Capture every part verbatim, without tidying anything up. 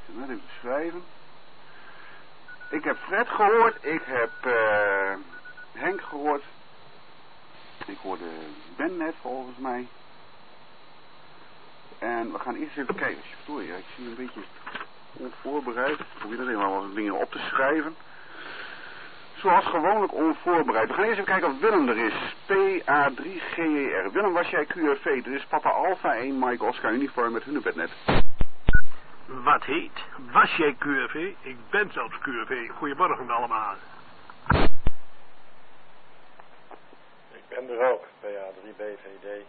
net even schrijven. Ik heb Fred gehoord. Ik heb uh, Henk gehoord. Ik hoorde Ben net volgens mij. En we gaan eerst even kijken. Sorry, ik zie een beetje onvoorbereid. Ik probeer dat even wat dingen op te schrijven. Zoals gewoonlijk onvoorbereid. We gaan eerst even kijken of Willem er is. P A drie G E R. Willem, was jij Q R V? Er is Papa Alpha één Mike Oscar uniform met Hunebednet. Wat heet? Was jij Q R V? Ik ben zelfs Q R V. Goedemorgen allemaal. Ik ben er ook, P A drie B V D.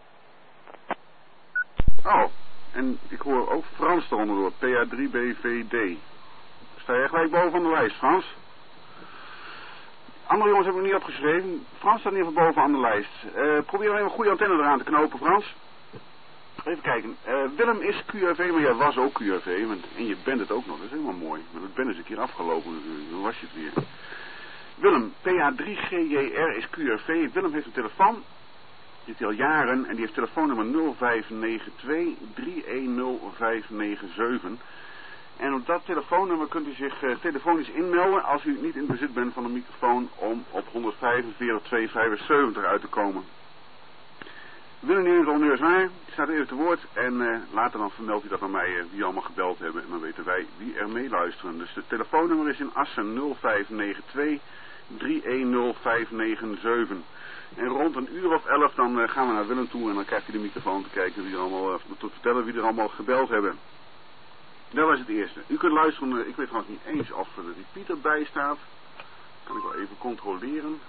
Oh, en ik hoor ook Frans eronder door, P A drie B V D. Sta jij gelijk bovenaan de lijst, Frans? Andere jongens hebben we niet opgeschreven. Frans staat in ieder geval bovenaan de lijst. Uh, probeer even een goede antenne eraan te knopen, Frans. Even kijken. Uh, Willem is Q R V, maar jij was ook Q R V. Want, en je bent het ook nog, dat is helemaal mooi. Maar dat ben is een keer afgelopen natuurlijk, dan was je het weer. Willem, P A drie G J R is Q R V. Willem heeft een telefoon. Die heeft hij al jaren en die heeft telefoonnummer nul vijf negen twee drie een nul vijf negen zeven. En op dat telefoonnummer kunt u zich uh, telefonisch inmelden als u niet in bezit bent van een microfoon om op honderdvijfenveertig tweehonderdvijfenzeventig uit te komen. Willem neemt al neus waar, die staat even te woord en uh, later dan vermeldt u dat aan mij uh, wie allemaal gebeld hebben en dan weten wij wie er meeluisteren. Dus het telefoonnummer is in Assen nul vijf negen twee drie een nul vijf negen zeven. En rond een uur of elf dan uh, gaan we naar Willem toe en dan krijgt hij de microfoon te kijken wie er allemaal, uh, te vertellen wie er allemaal gebeld hebben. Dat was het eerste. U kunt luisteren, uh, ik weet trouwens niet eens of er die Pieter bij staat. Kan ik wel even controleren.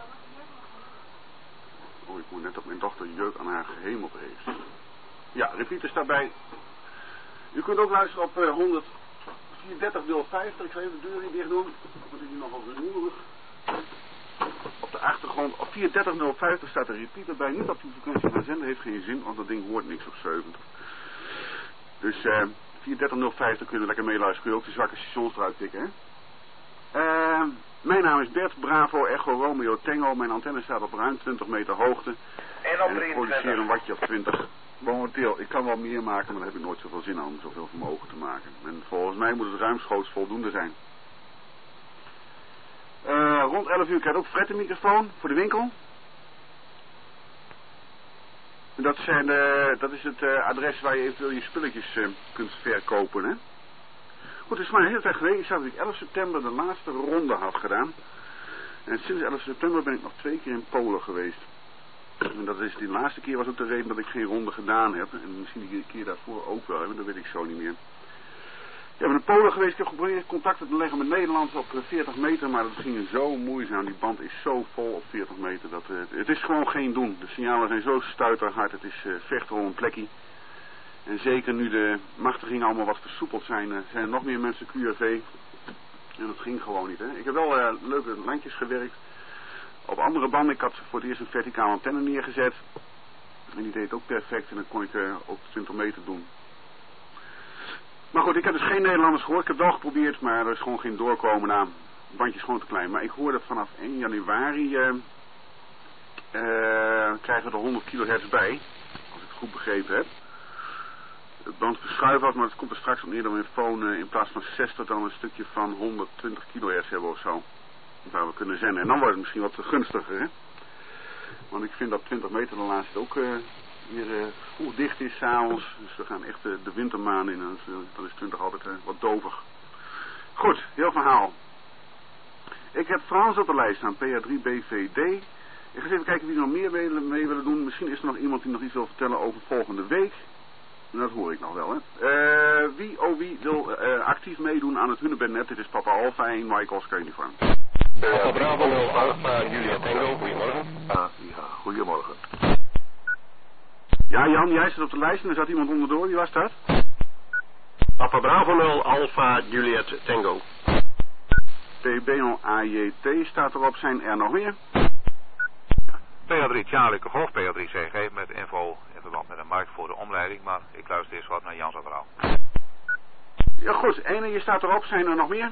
Oh, ik moet net op mijn dochter jeuk aan haar gehemeld heeft. Ja, repeater staat bij. U kunt ook luisteren op uh, honderdvierendertig nul vijftig. Ik zal even de deur hier dicht doen. Dan is hij nogal rumoerig. Op de achtergrond, op vierentdertig nul vijftig staat de repeater bij. Niet op die frequentie van zender, heeft geen zin, want dat ding hoort niks op zeventig. Dus uh, vierentdertig nul vijftig kun je lekker meeluisteren. Kun je ook de zwakke stations eruit tikken, hè? Uh, mijn naam is Bert, Bravo, Echo, Romeo, Tango. Mijn antenne staat op ruim twintig meter hoogte. En, en ik produceer een wattje op twintig. Momenteel, ik kan wel meer maken, maar daar heb ik nooit zoveel zin aan om zoveel vermogen te maken. En volgens mij moet het ruimschoots voldoende zijn. Uh, rond elf uur krijgt ook Fred een microfoon voor de winkel. Dat, zijn de, dat is het uh, adres waar je eventueel je spulletjes uh, kunt verkopen, hè. Goed, het is maar een hele tijd geleden. Ik zag dat ik elf september de laatste ronde had gedaan. En sinds elf september ben ik nog twee keer in Polen geweest. En dat is die laatste keer was ook de reden dat ik geen ronde gedaan heb. En misschien die keer daarvoor ook wel, maar dat weet ik zo niet meer. Ik ben in Polen geweest. Ik heb geprobeerd contacten te leggen met Nederland op veertig meter. Maar dat ging zo moeizaam. Die band is zo vol op veertig meter. Dat, uh, het is gewoon geen doen. De signalen zijn zo stuiterhard. Het is uh, vechten om een plekje. En zeker nu de machtigingen allemaal wat versoepeld zijn, uh, zijn er nog meer mensen Q R V. En dat ging gewoon niet, hè. Ik heb wel uh, leuke lijntjes gewerkt. Op andere banden. Ik had voor het eerst een verticale antenne neergezet. En die deed het ook perfect. En dan kon ik uh, ook twintig meter doen. Maar goed, ik heb dus geen Nederlanders gehoord. Ik heb wel geprobeerd, maar er is gewoon geen doorkomen aan. Het bandje is gewoon te klein. Maar ik hoor dat vanaf één januari uh, uh, krijgen we er honderd kilohertz bij. Als ik het goed begrepen heb. Het band verschuift wat, maar het komt er straks op neer dat we een phone uh, in plaats van zestig dan een stukje van honderdtwintig kilohertz hebben of zo. Waar we kunnen zenden. En dan wordt het misschien wat gunstiger, hè. Want ik vind dat twintig meter de laatste ook uh, weer uh, vroeg dicht is s'avonds. Dus we gaan echt uh, de wintermaan in. En dan, dan is twintig altijd uh, wat dovig. Goed, heel verhaal. Ik heb Frans op de lijst staan, P A drie B V D. Ik ga eens even kijken wie er nog meer mee, mee willen doen. Misschien is er nog iemand die nog iets wil vertellen over volgende week. Dat hoor ik nog wel, hè. Uh, wie, oh wie wil uh, actief meedoen aan het Hunebednet? Dit is Papa Alpha één, Mike Oscar uniform. Papa Bravo nul Alpha Julia Tango, goedemorgen. Ah, ja, goedemorgen. Ja, Jan, jij zit op de lijst en er zat iemand onderdoor. Wie was dat? Papa Bravo nul Alpha Juliet Tango. P B nul A J T staat erop. Zijn er nog meer? P A drie Charlie Golf, P A drie C G met info in verband met een markt voor de omleiding, maar ik luister eerst wat naar Jans verhaal. Ja goed, ene, je staat erop. Zijn er nog meer?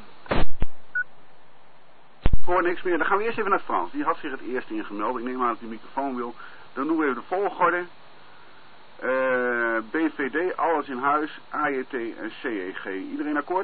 Hoor niks meer. Dan gaan we eerst even naar Frans. Die had zich het eerst ingemeld. Ik neem aan dat hij de microfoon wil. Dan doen we even de volgorde. Uh, B V D, alles in huis, A J T en C E G. Iedereen akkoord?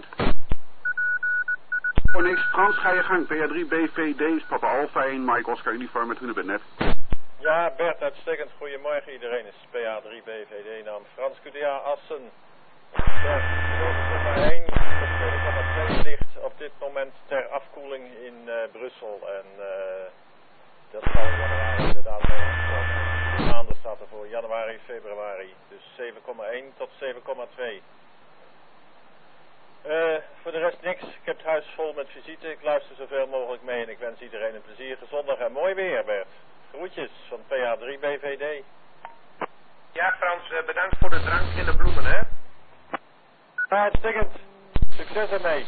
Oh niks, Frans, ga je gang. P A drie, B V D is Papa Alpha één, Mike Oscar Uniform met Hunebed. Ja, Bert, uitstekend. Goedemorgen iedereen. Is P A drie, B V D, naam Frans Q D A Assen. Bert, zeven komma één tot zeven komma twee ligt op dit moment ter afkoeling in uh, Brussel. En uh, dat zal in januari inderdaad komen. De maanden staat er voor januari, februari. Dus zeven komma één tot zeven komma twee. Uh, voor de rest niks. Ik heb het huis vol met visite. Ik luister zoveel mogelijk mee en ik wens iedereen een plezier, gezondig en mooi weer, Bert. Groetjes van P A drie B V D. Ja, Frans, uh, bedankt voor de drank en de bloemen, hè? Ja, uitstekend. Succes ermee.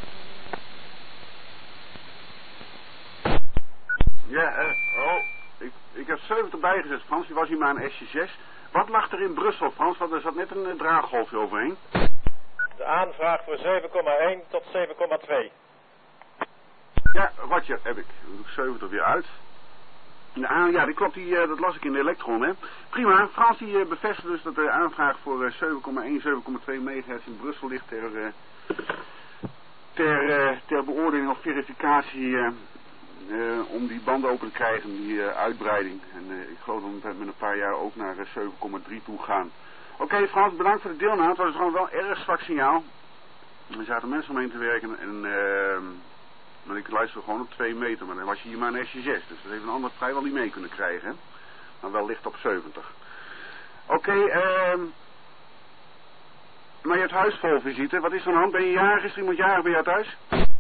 Ja, uh, oh, ik, ik heb zeventig bijgezet, Frans. Die was hier maar een S J zes. Wat lag er in Brussel, Frans? Want er zat net een uh, draaggolfje overheen. De aanvraag voor zeven komma één tot zeven komma twee. Ja, wat je heb ik. Dan doe ik zeventig weer uit. Nou, ja, die klopt, die, uh, dat las ik in de Elektron, hè. Prima, Frans die uh, bevestigt dus dat de aanvraag voor uh, zeven komma één, zeven komma twee megahertz in Brussel ligt ter, uh, ter, uh, ter beoordeling of verificatie uh, uh, om die banden open te krijgen, die uh, uitbreiding. En uh, ik geloof dat we met een paar jaar ook naar uh, zeven komma drie toe gaan. Oké, okay, Frans, bedankt voor de deelname. Het was gewoon wel erg zwak signaal. Er zaten mensen omheen te werken en... Uh, Maar ik luister gewoon op twee meter, maar dan was je hier maar een S J zes. Dus dat heeft een ander vrijwel niet mee kunnen krijgen. Hè? Maar wel licht op zeventig. Oké, okay, ehm... maar je hebt huis vol visite. Wat is er aan de hand? Ben je jarig? Is er iemand jarig bij jou thuis?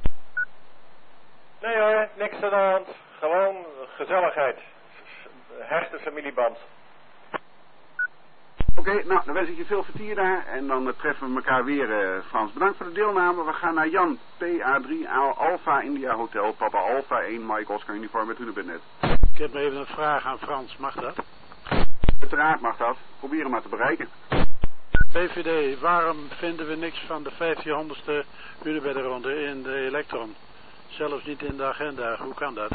Nee hoor, niks aan de hand. Gewoon gezelligheid. Hechte familieband. Oké, okay, nou dan wens ik je veel vertier daar en dan uh, treffen we elkaar weer, uh, Frans. Bedankt voor de deelname. We gaan naar Jan, P A drie, Alpha India Hotel, Papa Alpha één, Mike Oscar Uniform met Hunebed. Ik heb even een vraag aan Frans, mag dat? Uiteraard mag dat. Probeer hem maar te bereiken. B V D, waarom vinden we niks van de vijftienhonderdste Hunebedronde in de Elektron? Zelfs niet in de agenda, hoe kan dat?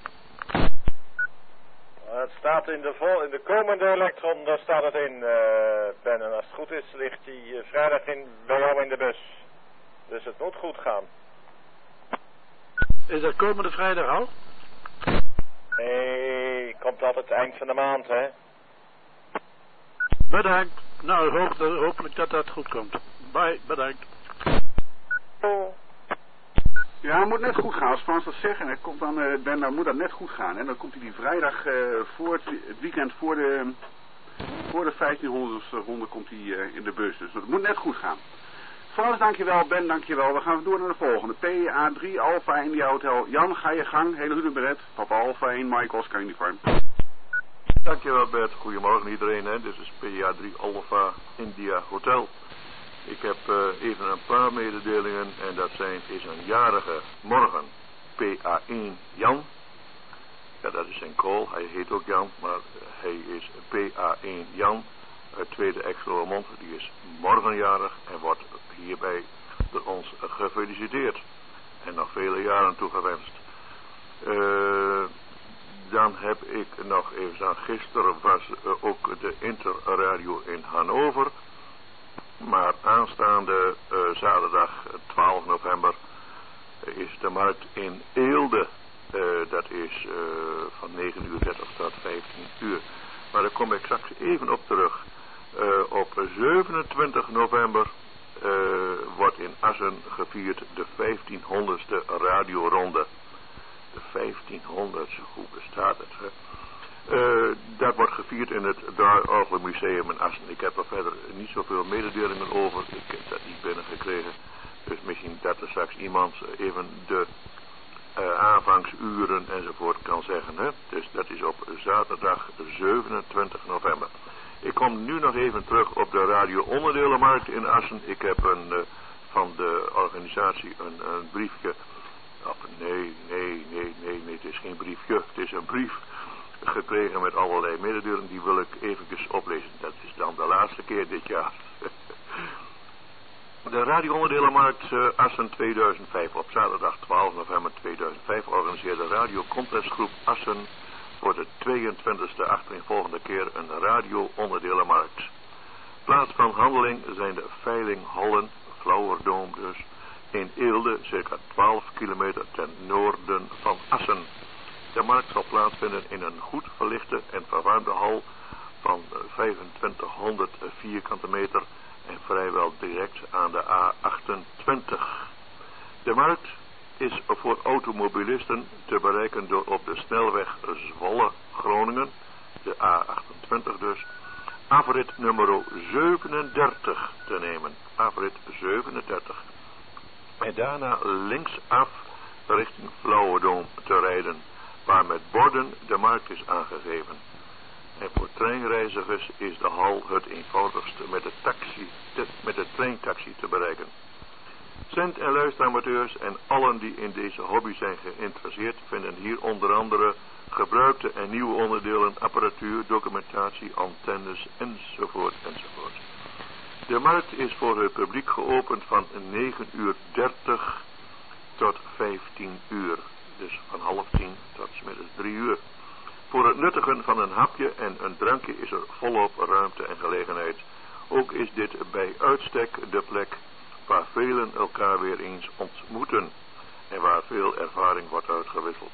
Het staat in de, vol, in de komende Elektron, daar staat het in, uh, Ben. En als het goed is, ligt die uh, vrijdag in, bij jou in de bus. Dus het moet goed gaan. Is dat komende vrijdag al? Nee, komt altijd het eind van de maand, hè. Bedankt. Nou, hoop, hopelijk dat dat goed komt. Bye, bedankt. Oh. Ja, het moet net goed gaan. Als Frans dat zegt en het komt dan, uh, Ben, dan moet dat net goed gaan. En dan komt hij die vrijdag uh, voor het, het weekend voor de, voor de vijftienhonderdste ronde komt hij uh, in de bus. Dus dat moet net goed gaan. Frans, dankjewel. Ben, dankjewel. We gaan door naar de volgende. P A drie, Alpha India Hotel. Jan, ga je gang. Hele Hunebed. Papa Alpha één, Mike Oscar Uniform. Dankjewel Bert. Goedemorgen iedereen. Hè. Dit is P A drie, Alpha India Hotel. Ik heb uh, even een paar mededelingen en dat zijn is een jarige morgen P A één Jan. Ja, dat is zijn call. Hij heet ook Jan, maar hij is P A één Jan uit Tweede Exelmond. Die is morgenjarig en wordt hierbij door ons gefeliciteerd. En nog vele jaren toegewenst. Uh, dan heb ik nog even aan, gisteren was uh, ook de Interradio in Hannover. Maar aanstaande uh, zaterdag twaalf november uh, is de markt in Eelde. Uh, dat is uh, van negen uur dertig tot vijftien uur. Maar daar kom ik straks even op terug. Uh, op zevenentwintig november uh, wordt in Assen gevierd de vijftienhonderdste radioronde. De vijftienhonderd, hoe bestaat het? Hè? Uh, dat wordt gevierd in het Draaiorgelmuseum in Assen. Ik heb er verder niet zoveel mededelingen over. Ik heb dat niet binnengekregen. Dus misschien dat er straks iemand even de uh, aanvangsuren enzovoort kan zeggen. Hè? Dus dat is op zaterdag zevenentwintig november. Ik kom nu nog even terug op de radio-onderdelenmarkt in Assen. Ik heb een, uh, van de organisatie een, een briefje. Of nee, nee, nee, nee, nee, het is geen briefje. Het is een brief gekregen met allerlei mededelingen. Die wil ik eventjes oplezen. Dat is dan de laatste keer dit jaar. De radio-onderdelenmarkt uh, Assen tweeduizend vijf. Op zaterdag twaalf november tweeduizend vijf organiseerde Radio Complexgroep Assen voor de tweeëntwintigste achtereenvolgende keer een radio-onderdelenmarkt. Plaats van handeling zijn de veilinghallen, Flauwerdome dus, in Eelde, circa twaalf kilometer ten noorden van Assen. De markt zal plaatsvinden in een goed verlichte en verwarmde hal van vijfentwintighonderd vierkante meter en vrijwel direct aan de A achtentwintig. De markt is voor automobilisten te bereiken door op de snelweg Zwolle-Groningen, de A achtentwintig dus, afrit nummer zevenendertig te nemen. Afrit zevenendertig. En daarna linksaf richting Flauwerdome te rijden, waar met borden de markt is aangegeven. En voor treinreizigers is de hal het eenvoudigste met de, taxi, te, met de treintaxi te bereiken. Zend- en luisteramateurs en allen die in deze hobby zijn geïnteresseerd vinden hier onder andere gebruikte en nieuwe onderdelen, apparatuur, documentatie, antennes enzovoort enzovoort. De markt is voor het publiek geopend van negen uur dertig tot vijftien uur. Dus van half tien tot 's middags drie uur. Voor het nuttigen van een hapje en een drankje is er volop ruimte en gelegenheid. Ook is dit bij uitstek de plek waar velen elkaar weer eens ontmoeten en waar veel ervaring wordt uitgewisseld.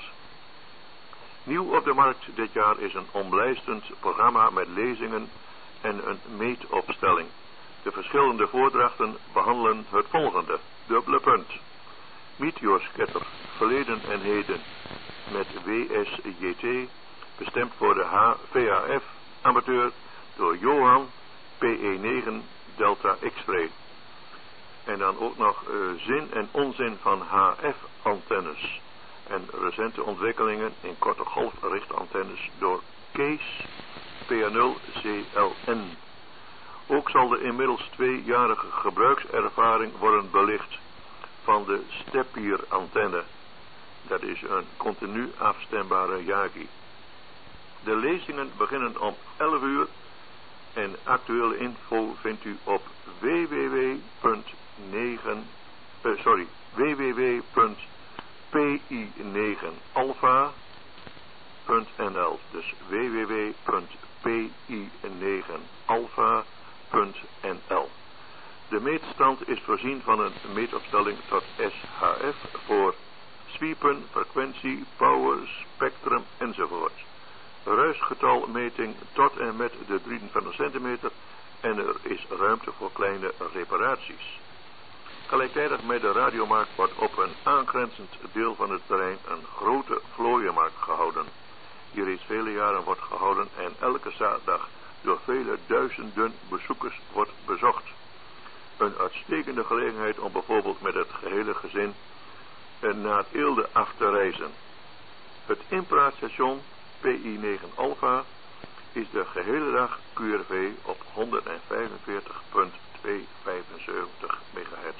Nieuw op de markt dit jaar is een omlijstend programma met lezingen en een meetopstelling. De verschillende voordrachten behandelen het volgende, dubbele punt. Meteorscatter, verleden en heden, met W S J T, bestemd voor de H V H F amateur, door Johan, P E negen, Delta X-ray. En dan ook nog uh, zin en onzin van H F-antennes. En recente ontwikkelingen in korte golfrichtantennes door Kees, P A nul C L N. Ook zal de inmiddels tweejarige gebruikservaring worden belicht van de Steppier-antenne. Dat is een continu afstembare Yagi. De lezingen beginnen om elf uur en actuele info vindt u op w w w punt negen, uh, sorry, w w w punt p i negen alpha punt n l. Dus w w w punt p i negen alpha punt n l. De meetstand is voorzien van een meetopstelling tot S H F voor sweepen, frequentie, power, spectrum enzovoort. Ruisgetalmeting tot en met de drieëntwintig centimeter en er is ruimte voor kleine reparaties. Gelijktijdig met de radiomarkt wordt op een aangrenzend deel van het terrein een grote vlooienmarkt gehouden. Die reeds vele jaren wordt gehouden en elke zaterdag door vele duizenden bezoekers wordt bezocht. Een uitstekende gelegenheid om bijvoorbeeld met het gehele gezin naar Eelde af te reizen. Het inpraatstation P I negen Alpha is de gehele dag Q R V op honderdvijfenveertig komma tweehonderdvijfenzeventig megahertz.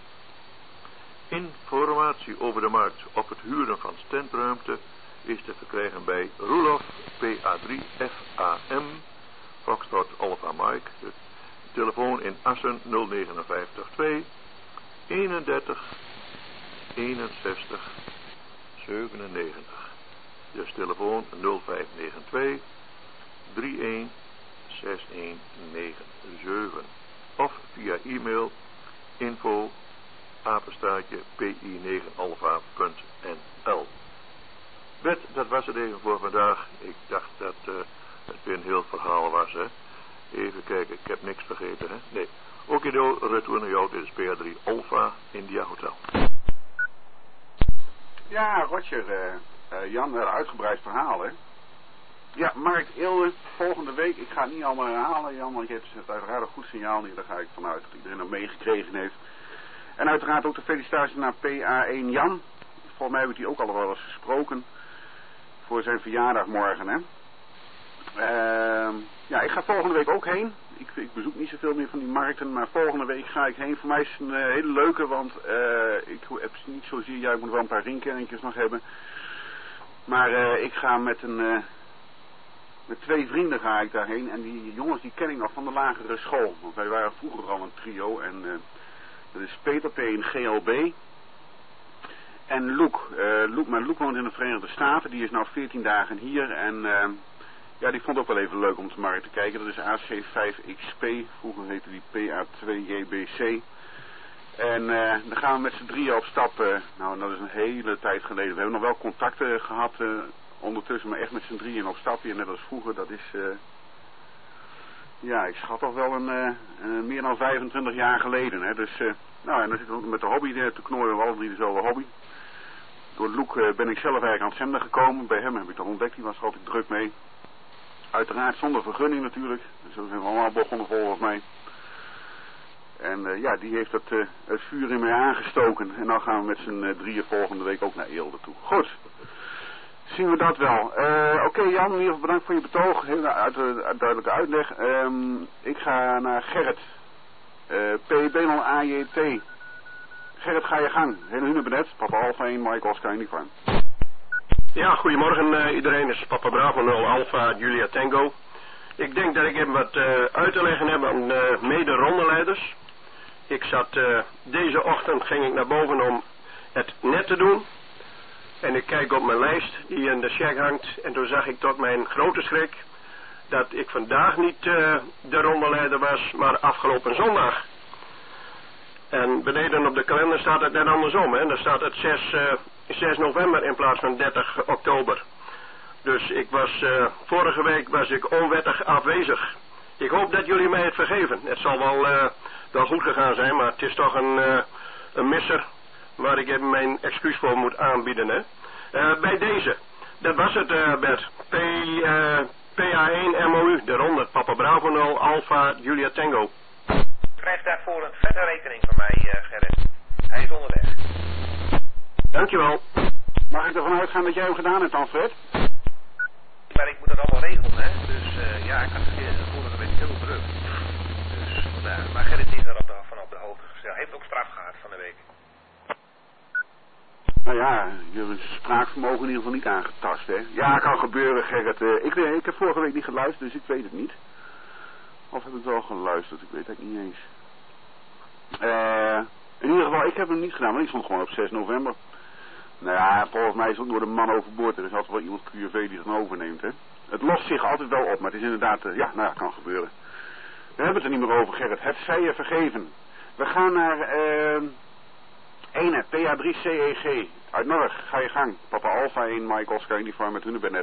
Informatie over de markt op het huren van standruimte is te verkrijgen bij Roelof P A drie F A M Foxtrot Alpha Mike. De telefoon in Assen nul vijf negen twee eenendertig eenenzestig zevenennegentig. Dus telefoon nul vijf negen twee drie een zes een negen zeven. Of via e-mail info apenstaartje p i negen alpha punt n l. Bert, dat was het even voor vandaag. Ik dacht dat uh, het weer een heel verhaal was, hè. Even kijken, ik heb niks vergeten, hè. Nee. Okido, retour naar jou, dit is P A drie Alpha India Hotel. Ja, Roger, uh, uh, Jan, een uitgebreid verhaal, hè. Ja, Markt Eelde, volgende week, ik ga het niet allemaal herhalen, Jan, want je hebt het uiteraard een goed signaal niet, daar ga ik vanuit dat iedereen dat meegekregen heeft. En uiteraard ook de felicitaties naar P A één Jan. Volgens mij heb ik die ook al wel eens gesproken. Voor zijn verjaardag morgen, hè. Uh, ja, ik ga volgende week ook heen. Ik, ik bezoek niet zoveel meer van die markten, maar volgende week ga ik heen. Voor mij is het een uh, hele leuke, want uh, ik heb niet zozeer, ja, ik moet wel een paar ringkenningjes nog hebben. Maar uh, ik ga met een... Uh, Met twee vrienden ga ik daarheen en die jongens die ken ik nog van de lagere school. Want wij waren vroeger al een trio en uh, dat is Peter P. in G L B. En Loek. Uh, Loek. Maar Loek woont in de Verenigde Staten, die is nou veertien dagen hier en uh, Ja, die vond ook wel even leuk om te maar te kijken. Dat is A C vijf X P. Vroeger heette die P A twee J B C. En uh, dan gaan we met z'n drieën op stap. Uh, nou, dat is een hele tijd geleden. We hebben nog wel contacten gehad uh, ondertussen, maar echt met z'n drieën op stap hier, net als vroeger. Dat is, uh, ja, ik schat toch wel een, uh, uh, meer dan vijfentwintig jaar geleden. Hè. Dus, uh, nou, en dan zitten we ook met de hobby uh, te knooien. We alle drie dezelfde hobby. Door Loek uh, ben ik zelf eigenlijk aan het zender gekomen. Bij hem heb ik dat ontdekt. Die was er altijd druk mee. Uiteraard zonder vergunning natuurlijk. Zo zijn we allemaal begonnen volgens mij. En uh, ja, die heeft het, uh, het vuur in mij aangestoken. En dan gaan we met z'n uh, drieën volgende week ook naar Eelde toe. Goed. Zien we dat wel. Uh, Oké okay, Jan, in ieder geval bedankt voor je betoog. Heel uit, uh, duidelijke uitleg. Um, ik ga naar Gerrit. Uh, P B nul A J T. Gerrit, ga je gang. Hele Hunebenet. Papa Alpha één, Mike Oscar Uniform. Ja, goedemorgen uh, iedereen. Het is Papa Bravo nul Alpha Julia Tango. Ik denk dat ik even wat uh, uit te leggen heb aan uh, mede-rondeleiders. Ik zat, uh, deze ochtend ging ik naar boven om het net te doen. En ik kijk op mijn lijst die in de check hangt. En toen zag ik tot mijn grote schrik dat ik vandaag niet uh, de rondeleider was, maar afgelopen zondag. En beneden op de kalender staat het net andersom. Hè? Dan staat het zes, uh, zes november in plaats van dertig oktober. Dus ik was, uh, vorige week was ik onwettig afwezig. Ik hoop dat jullie mij het vergeven. Het zal wel, uh, wel goed gegaan zijn, maar het is toch een, uh, een misser waar ik even mijn excuus voor moet aanbieden. Hè? Uh, bij deze, dat was het uh, Bert. P, uh, P A één M O U, de ronde, Papa Bravo nul Alpha Julia Tango. Krijg daarvoor een vette rekening van mij, uh, Gerrit. Hij is onderweg. Dankjewel. Mag ik ervan uitgaan dat jij hem gedaan hebt, Alfred? Maar ik moet dat allemaal regelen, hè. Dus uh, ja, ik had het vorige week heel druk. Dus, uh, maar Gerrit is er op de, van op de hoogte gesteld. Hij heeft ook straf gehad van de week. Nou ja, je spraakvermogen in ieder geval niet aangetast, hè. Ja, kan gebeuren, Gerrit. Uh, ik, ik heb vorige week niet geluisterd, dus ik weet het niet. Of heb ik wel geluisterd? Ik weet het niet eens. Uh, in ieder geval, ik heb hem niet gedaan, want ik stond gewoon op zes november. Nou ja, volgens mij is het ook door de man overboord. Er is altijd wel iemand Q R V die het dan overneemt, hè. Het lost zich altijd wel op, maar het is inderdaad, uh, ja, nou ja, kan gebeuren. We hebben het er niet meer over, Gerrit. Het zij je vergeven. We gaan naar, uh, ene, P A drie C E G. Uit Norg, ga je gang. Papa Alpha één, Mike Oscar Uniform met Hunebenet.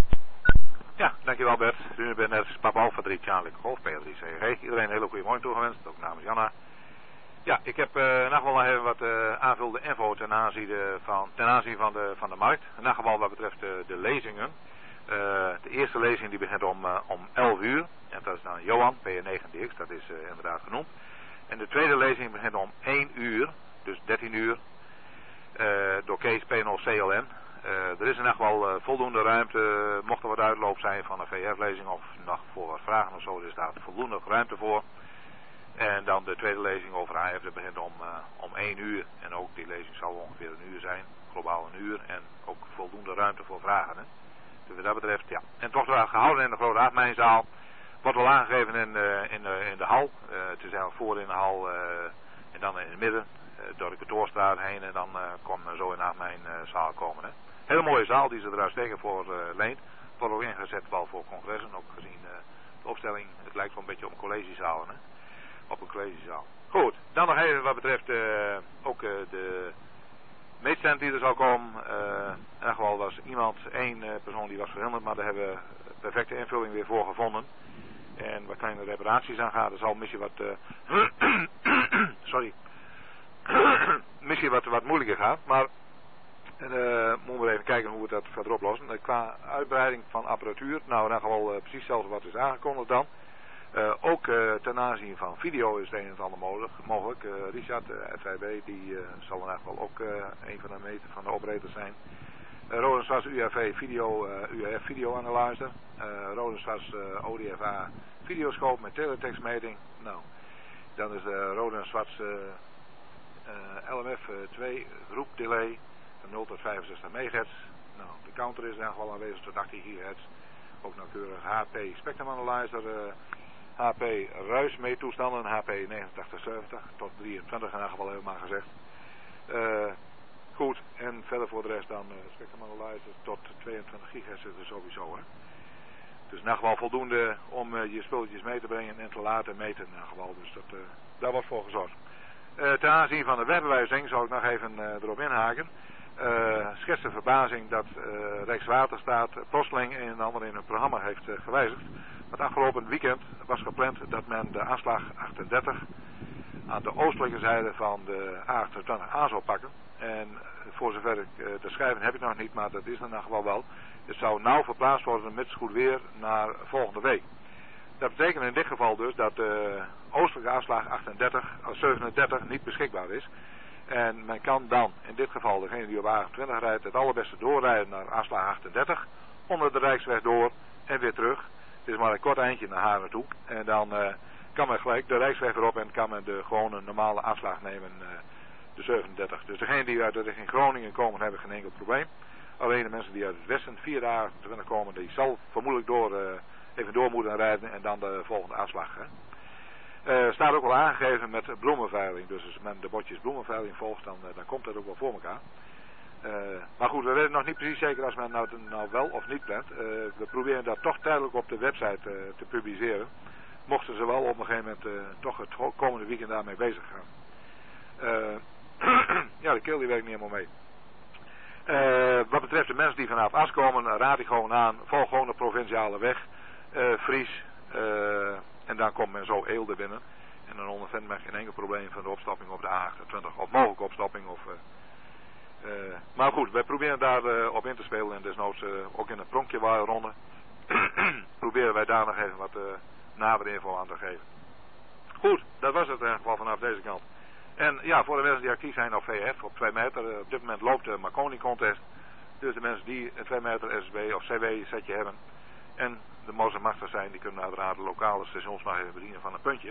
Ja, dankjewel Bert. Hunebenet, Papa Alpha drie, Charlie Golf, P A drie C E G. Iedereen een hele goede morgen toegewenst, ook namens Janna. Ja, ik heb uh, nog wel even wat uh, aanvulde info ten aanzien van, ten aanzien van, de, van de markt. In ieder geval wat betreft de, de lezingen. Uh, de eerste lezing die begint om, uh, om elf uur. En dat is dan Johan, P A negen D X, dat is uh, inderdaad genoemd. En de tweede lezing begint om één uur, dus dertien uur, uh, door Kees P nul C L N. Uh, er is in ieder geval uh, voldoende ruimte, mocht er wat uitloop zijn van een V F-lezing of nog voor wat vragen of zo, er staat voldoende ruimte voor. En dan de tweede lezing over H F, dat begint om, uh, om één uur. En ook die lezing zal ongeveer een uur zijn, globaal een uur. En ook voldoende ruimte voor vragen. Hè. Dus wat dat betreft, ja. En toch wel gehouden in de grote Aardmijnzaal. Wordt wel aangegeven in de, in de, in de hal. Uh, het is eigenlijk voor in de hal uh, en dan in het midden. Uh, door de kantoorstraat heen en dan uh, kon uh, zo in de Aardmijnzaal komen. Hè. Hele mooie zaal die ze er uitstekend voor uh, leent. Wordt ook ingezet wel voor congressen. Ook gezien uh, de opstelling, het lijkt wel een beetje op collegezalen. Hè. Op een collegezaal. Goed, dan nog even wat betreft uh, ook uh, de meetstand die er zal komen. Uh, in ieder geval was iemand, één uh, persoon die was verhinderd, maar daar hebben we perfecte invulling weer voor gevonden. En wat kleine reparaties aan gaat, er zal misschien wat, uh, sorry, misschien wat, wat moeilijker gaan, maar uh, moeten we even kijken hoe we dat verder oplossen. Uh, qua uitbreiding van apparatuur, nou in ieder geval uh, precies hetzelfde wat is aangekondigd dan. Uh, ook uh, ten aanzien van video is het een en het ander mogelijk. mogelijk. Uh, Richard, uh, F I B, die uh, zal in ieder geval ook uh, een van de meter van de operators zijn. Uh, Rodenswas U A V video, uh, U A F video analyzer. Uh, Rodenswas uh, O D F A videoscoop met teletextmeting. Nou, dan is de Rodenswas uh, uh, L M F twee groep delay van nul tot vijfenzestig megahertz. Nou, de counter is in ieder geval aanwezig tot achttien gigahertz. Ook nauwkeurig H P spectrum analyzer. Uh, H P ruismeettoestanden, H P negenentachtig zeventig tot drieëntwintig in ieder geval helemaal gezegd. Uh, goed, en verder voor de rest dan uh, spectrum analyzer tot tweeëntwintig gigahertz is er sowieso. Hè. Dus in elk geval voldoende om uh, je spulletjes mee te brengen en te laten meten in elk geval. Dus dat, uh, daar wordt voor gezorgd. Uh, ten aanzien van de webwijzing zal ik nog even uh, erop inhaken. Uh, schetst de verbazing dat uh, Rijkswaterstaat Posteling een en ander in hun programma heeft uh, gewijzigd. Het afgelopen weekend was gepland dat men de aanslag achtendertig aan de oostelijke zijde van de A achtentwintig aan zou pakken. En voor zover ik uh, te schrijven heb ik nog niet, maar dat is in ieder geval wel. Het zou nauw verplaatst worden met goed weer naar volgende week. Dat betekent in dit geval dus dat de oostelijke aanslag achtendertig, zevenendertig niet beschikbaar is. En men kan dan, in dit geval degene die op A achtentwintig rijdt, het allerbeste doorrijden naar aanslag achtendertig, onder de Rijksweg door en weer terug. Het is maar een kort eindje naar Haren toe. En dan uh, kan men gelijk de Rijksweg erop en kan men de gewone normale afslag nemen, uh, de zevenendertig. Dus degene die uit de richting Groningen komen hebben geen enkel probleem. Alleen de mensen die uit het westen via de A achtentwintig komen, die zal vermoedelijk door, uh, even door moeten rijden en dan de volgende afslag. Hè. Uh, staat ook wel aangegeven met bloemenveiling. Dus als men de bordjes bloemenveiling volgt, dan, uh, dan komt dat ook wel voor elkaar. Uh, maar goed, we weten nog niet precies zeker als men nou, nou wel of niet plant. Uh, we proberen dat toch tijdelijk op de website uh, te publiceren. Mochten ze wel op een gegeven moment uh, toch het komende weekend daarmee bezig gaan. Uh, ja, de keel die werkt niet helemaal mee. Uh, wat betreft de mensen die vanaf As komen, raad ik gewoon aan. Volg gewoon de provinciale weg. Uh, Fries. Uh, en dan komt men zo Eelde binnen. En dan ondervindt men geen enkel probleem van de opstopping op de A achtentwintig. Of mogelijke opstopping. Of, uh, uh, maar goed, wij proberen daar uh, op in te spelen. En desnoods uh, ook in een pronkje ronde. proberen wij daar nog even wat uh, nadere info aan te geven. Goed, dat was het in ieder geval vanaf deze kant. En ja, voor de mensen die actief zijn op V F, op twee meter. Uh, op dit moment loopt de Marconi contest. Dus de mensen die een twee meter S S B of C W setje hebben. En de mozemachtig zijn, die kunnen uiteraard de lokale stations nog even bedienen van een puntje.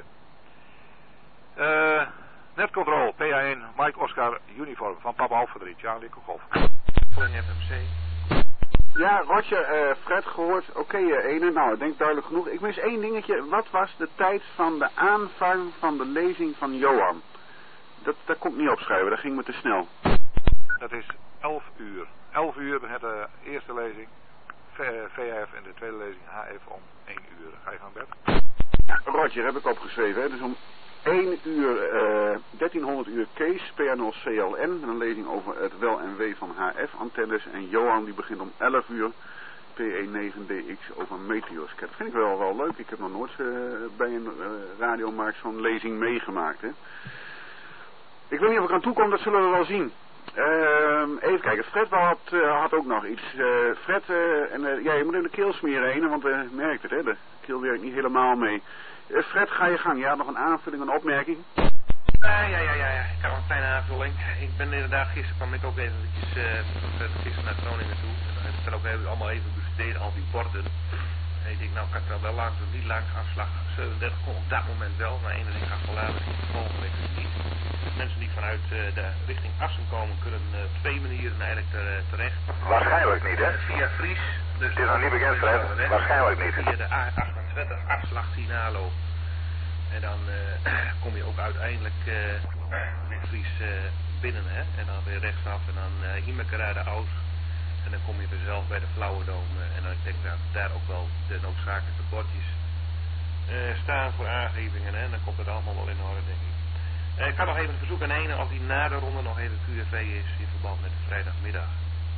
Uh, netcontrole, P A één, Mike Oscar, uniform van Papa Alpha drie, Charlie Golf. Voor een F M C. Ja, Roger, uh, Fred gehoord. Oké, okay, uh, ene, nou, ik denk duidelijk genoeg. Ik mis één dingetje. Wat was de tijd van de aanvang van de lezing van Johan? Dat, dat kon ik niet opschrijven, dat ging me te snel. Dat is elf uur. elf uur begint de eerste lezing. V F en de tweede lezing H F om één uur. Ga je gang, Bert? Ja, Roger, heb ik opgeschreven. Hè? Dus om één uur, uh, dertienhonderd uur Kees, P A nul C L N. Een lezing over het wel en wee van H F-antennes. En Johan die begint om elf uur, P E negen D X over Meteoscat. Dat vind ik wel, wel leuk. Ik heb nog nooit uh, bij een uh, radiomarkt zo'n lezing meegemaakt. Hè? Ik weet niet of ik aan toe kom, dat zullen we wel zien. Uh, even kijken, Fred had, uh, had ook nog iets. Uh, Fred, uh, en, uh, ja, je moet in de keel smeren heen, want je uh, merkt het, hè, de keel werkt niet helemaal mee. Uh, Fred, ga je gang. Ja, nog een aanvulling, een opmerking? Uh, ja, ja, ja, ja, ik had nog een kleine aanvulling. Ik ben inderdaad, gisteren kwam ik ook eventjes, uh, gisteren naar Groningen toe. En dan heb ik er ook even, allemaal even besteden, al die borden. En ik denk, nou, ik had er wel langs of niet langs, afslag zevenendertig kon op dat moment wel, maar één ding gaat verlaten, volgende week is niet. Mensen die vanuit uh, de richting Assen komen kunnen uh, op twee manieren eigenlijk ter, uh, terecht. Waarschijnlijk niet, hè? Uh, via Fries. Dus het is nog niet bekend, Fred. Waarschijnlijk niet. Via de A achtentwintig afslag Tinalo. En dan uh, kom je ook uiteindelijk uh, in Fries uh, binnen, hè? En dan weer rechtsaf en dan uh, Himekera de Oud. En dan kom je weer zelf bij de Flauwedome. Uh, en dan denk ik dat daar ook wel de noodzakelijke bordjes uh, staan voor aangevingen. Hè? En dan komt het allemaal wel in orde, denk ik. Uh, ik had nog even een verzoek aan ene of die na de ronde nog even Q R V is in verband met de vrijdagmiddag.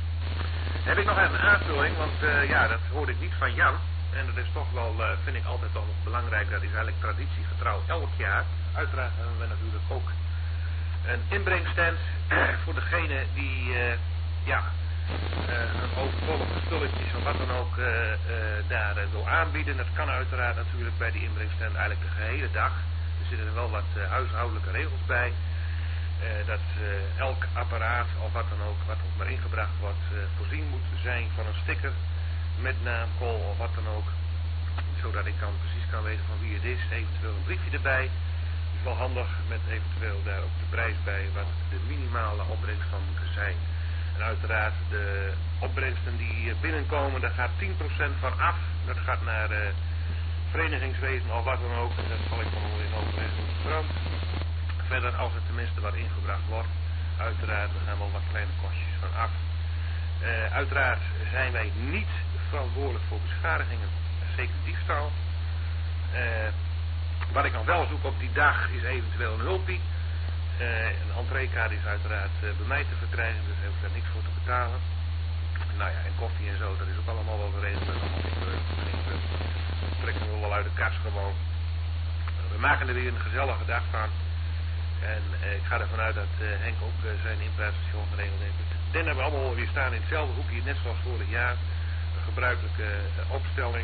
Heb ik nog even een aanvulling, want uh, ja, dat hoorde ik niet van Jan. En dat is toch wel, uh, vind ik altijd wel belangrijk, dat is eigenlijk traditiegetrouw elk jaar. Uiteraard hebben we natuurlijk ook een inbrengstand voor degene die, uh, ja, uh, een overtollige spulletjes of wat dan ook uh, uh, daar uh, wil aanbieden. Dat kan uiteraard natuurlijk bij die inbrengstand eigenlijk de gehele dag. Er zitten er wel wat uh, huishoudelijke regels bij. Uh, dat uh, elk apparaat of wat dan ook, wat ook maar ingebracht wordt, uh, voorzien moet zijn van een sticker met naam, call of wat dan ook. Zodat ik kan, precies kan weten van wie het is. Eventueel een briefje erbij. Het is wel handig met eventueel daar ook de prijs bij wat de minimale opbrengst van moeten zijn. En uiteraard de opbrengsten die binnenkomen, daar gaat tien procent van af. Dat gaat naar uh, verenigingswezen of wat dan ook. En dat zal ik dan wel in overleg met de krant. Verder, als er tenminste wat ingebracht wordt, uiteraard, er gaan wel wat kleine kostjes van af. Uh, uiteraard zijn wij niet verantwoordelijk voor beschadigingen zeker diefstal. Uh, wat ik nog wel zoek op die dag is eventueel een hulpie. Uh, een entreekaart is uiteraard uh, bij mij te verkrijgen, dus heb ik daar niks voor te betalen. Nou ja, en koffie en zo, dat is ook allemaal wel geregeld. Dat is allemaal geen druk, geen druk. Dat trekken we wel uit de kast gewoon. We maken er weer een gezellige dag van. En uh, ik ga ervan uit dat uh, Henk ook uh, zijn inprijsstation geregeld heeft. Dan hebben we allemaal weer staan in hetzelfde hoekje, net zoals vorig jaar. Een gebruikelijke uh, opstelling.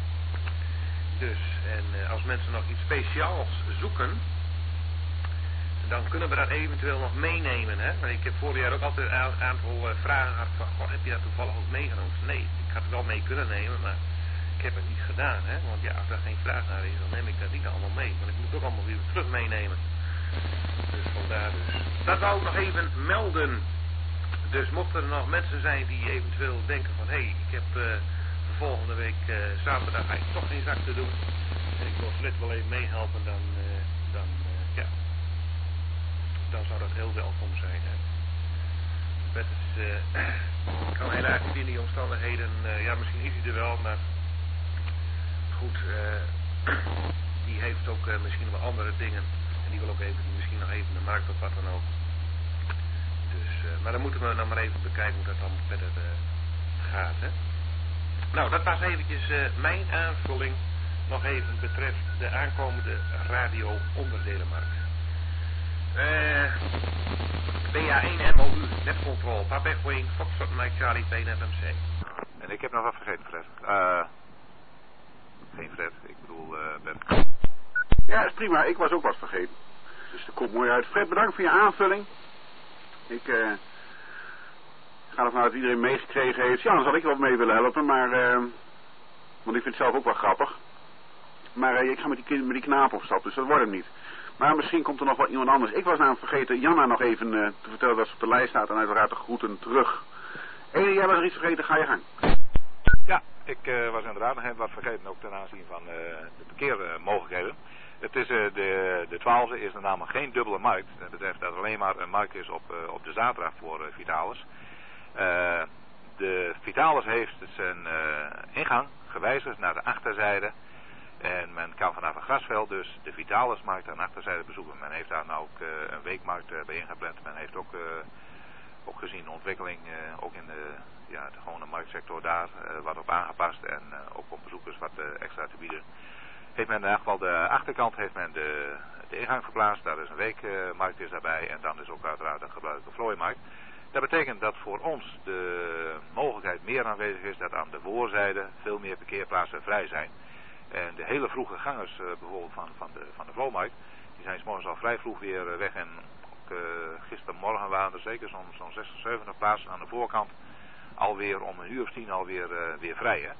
Dus, en uh, als mensen nog iets speciaals zoeken, dan kunnen we dat eventueel nog meenemen. Hè? Want ik heb vorig jaar ook altijd een aantal uh, vragen gehad van, goh, heb je dat toevallig ook meegenomen? Nee, ik had het wel mee kunnen nemen, maar ik heb het niet gedaan. Hè? Want ja, als daar geen vraag naar is, dan neem ik dat niet allemaal mee. Want ik moet het ook allemaal weer terug meenemen. Dus vandaar dus. Dat wou ik nog even melden. Dus mochten er nog mensen zijn die eventueel denken van, hé, hey, ik heb uh, volgende week uh, zaterdag eigenlijk toch geen zak te doen. En ik wil Fred wel even meehelpen, dan, uh, dan uh, ja, dan zou dat heel welkom zijn. Hè. Het is, uh, kan helaas niet in die omstandigheden, uh, ja, misschien is hij er wel, maar goed, uh, die heeft ook uh, misschien wel andere dingen. En die wil ook even, misschien nog even de markt op wat dan ook. Dus, uh, maar dan moeten we dan maar even bekijken hoe dat dan verder uh, gaat. Hè. Nou, dat was eventjes uh, mijn aanvulling nog even betreft de aankomende radio-onderdelenmarkt. Uh, B A één M O U, netcontrol, Papa Wing, Foxtrot Mike Charlie, P N F M C. En ik heb nog wat vergeten, Fred. Uh, geen Fred, ik bedoel uh, Ben. Ja, is prima. Ik was ook wat vergeten. Dus dat komt mooi uit. Fred, bedankt voor je aanvulling. Ik uh, ga ervan uit dat iedereen meegekregen heeft. Ja, dan zal ik wel mee willen helpen, maar... Uh, want ik vind het zelf ook wel grappig. Maar uh, ik ga met die, met die knaap op stap, dus dat wordt hem niet. Maar misschien komt er nog wel iemand anders. Ik was namelijk vergeten Janna nog even uh, te vertellen dat ze op de lijst staat en uiteraard de groeten terug. Hé, hey, jij was er iets vergeten, ga je gang. Ja, ik uh, was inderdaad nog even wat vergeten, ook ten aanzien van uh, de parkeermogelijkheden. Het is, uh, de, de twaalfde is er namelijk geen dubbele markt. Dat betreft dat er alleen maar een markt is op, uh, op de zaterdag voor uh, Vitalis. Uh, de Vitalis heeft zijn uh, ingang gewijzigd naar de achterzijde. En men kan vanaf een grasveld dus de Vitalismarkt aan de achterzijde bezoeken. Men heeft daar nou ook uh, een weekmarkt uh, bij ingepland. Men heeft ook, uh, ook gezien de ontwikkeling, uh, ook in de, ja, de gewone marktsector daar, uh, wat op aangepast. En uh, ook om bezoekers wat uh, extra te bieden. Heeft men in ieder geval de achterkant heeft men de, de ingang verplaatst. Daar is een weekmarkt is daarbij. En dan is ook uiteraard een gebruikelijke vlooimarkt. Dat betekent dat voor ons de mogelijkheid meer aanwezig is dat aan de voorzijde veel meer parkeerplaatsen vrij zijn. En de hele vroege gangers uh, bijvoorbeeld van, van de, van de vlooimarkt, die zijn 's morgens al vrij vroeg weer uh, weg. En ook uh, gistermorgen waren er zeker zo'n zo'n zestig, zeventig plaatsen aan de voorkant alweer om een uur of tien alweer uh, weer vrij. Hè.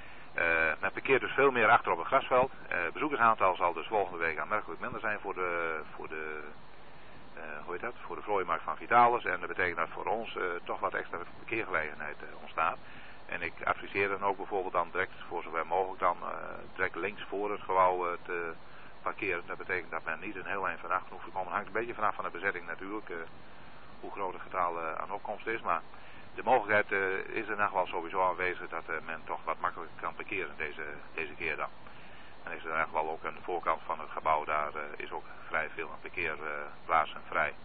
Uh, men parkeert dus veel meer achter op het grasveld. Het uh, bezoekersaantal zal dus volgende week aanmerkelijk minder zijn voor de, voor de, uh, hoe heet dat? Voor de vlooimarkt van Vitalis. En dat betekent dat voor ons uh, toch wat extra parkeergelegenheid uh, ontstaat. En ik adviseer dan ook bijvoorbeeld dan direct, voor zover mogelijk dan, uh, direct links voor het gebouw uh, te parkeren. Dat betekent dat men niet een heel eind van achter hoeft te komen. Het hangt een beetje vanaf van de bezetting natuurlijk, uh, hoe groot het getal uh, aan opkomst is. Maar de mogelijkheid uh, is er nog wel sowieso aanwezig dat uh, men toch wat makkelijker kan parkeren deze, deze keer dan. En is er eigenlijk wel ook aan de voorkant van het gebouw, daar uh, is ook vrij veel aan parkeerplaatsen uh, vrij.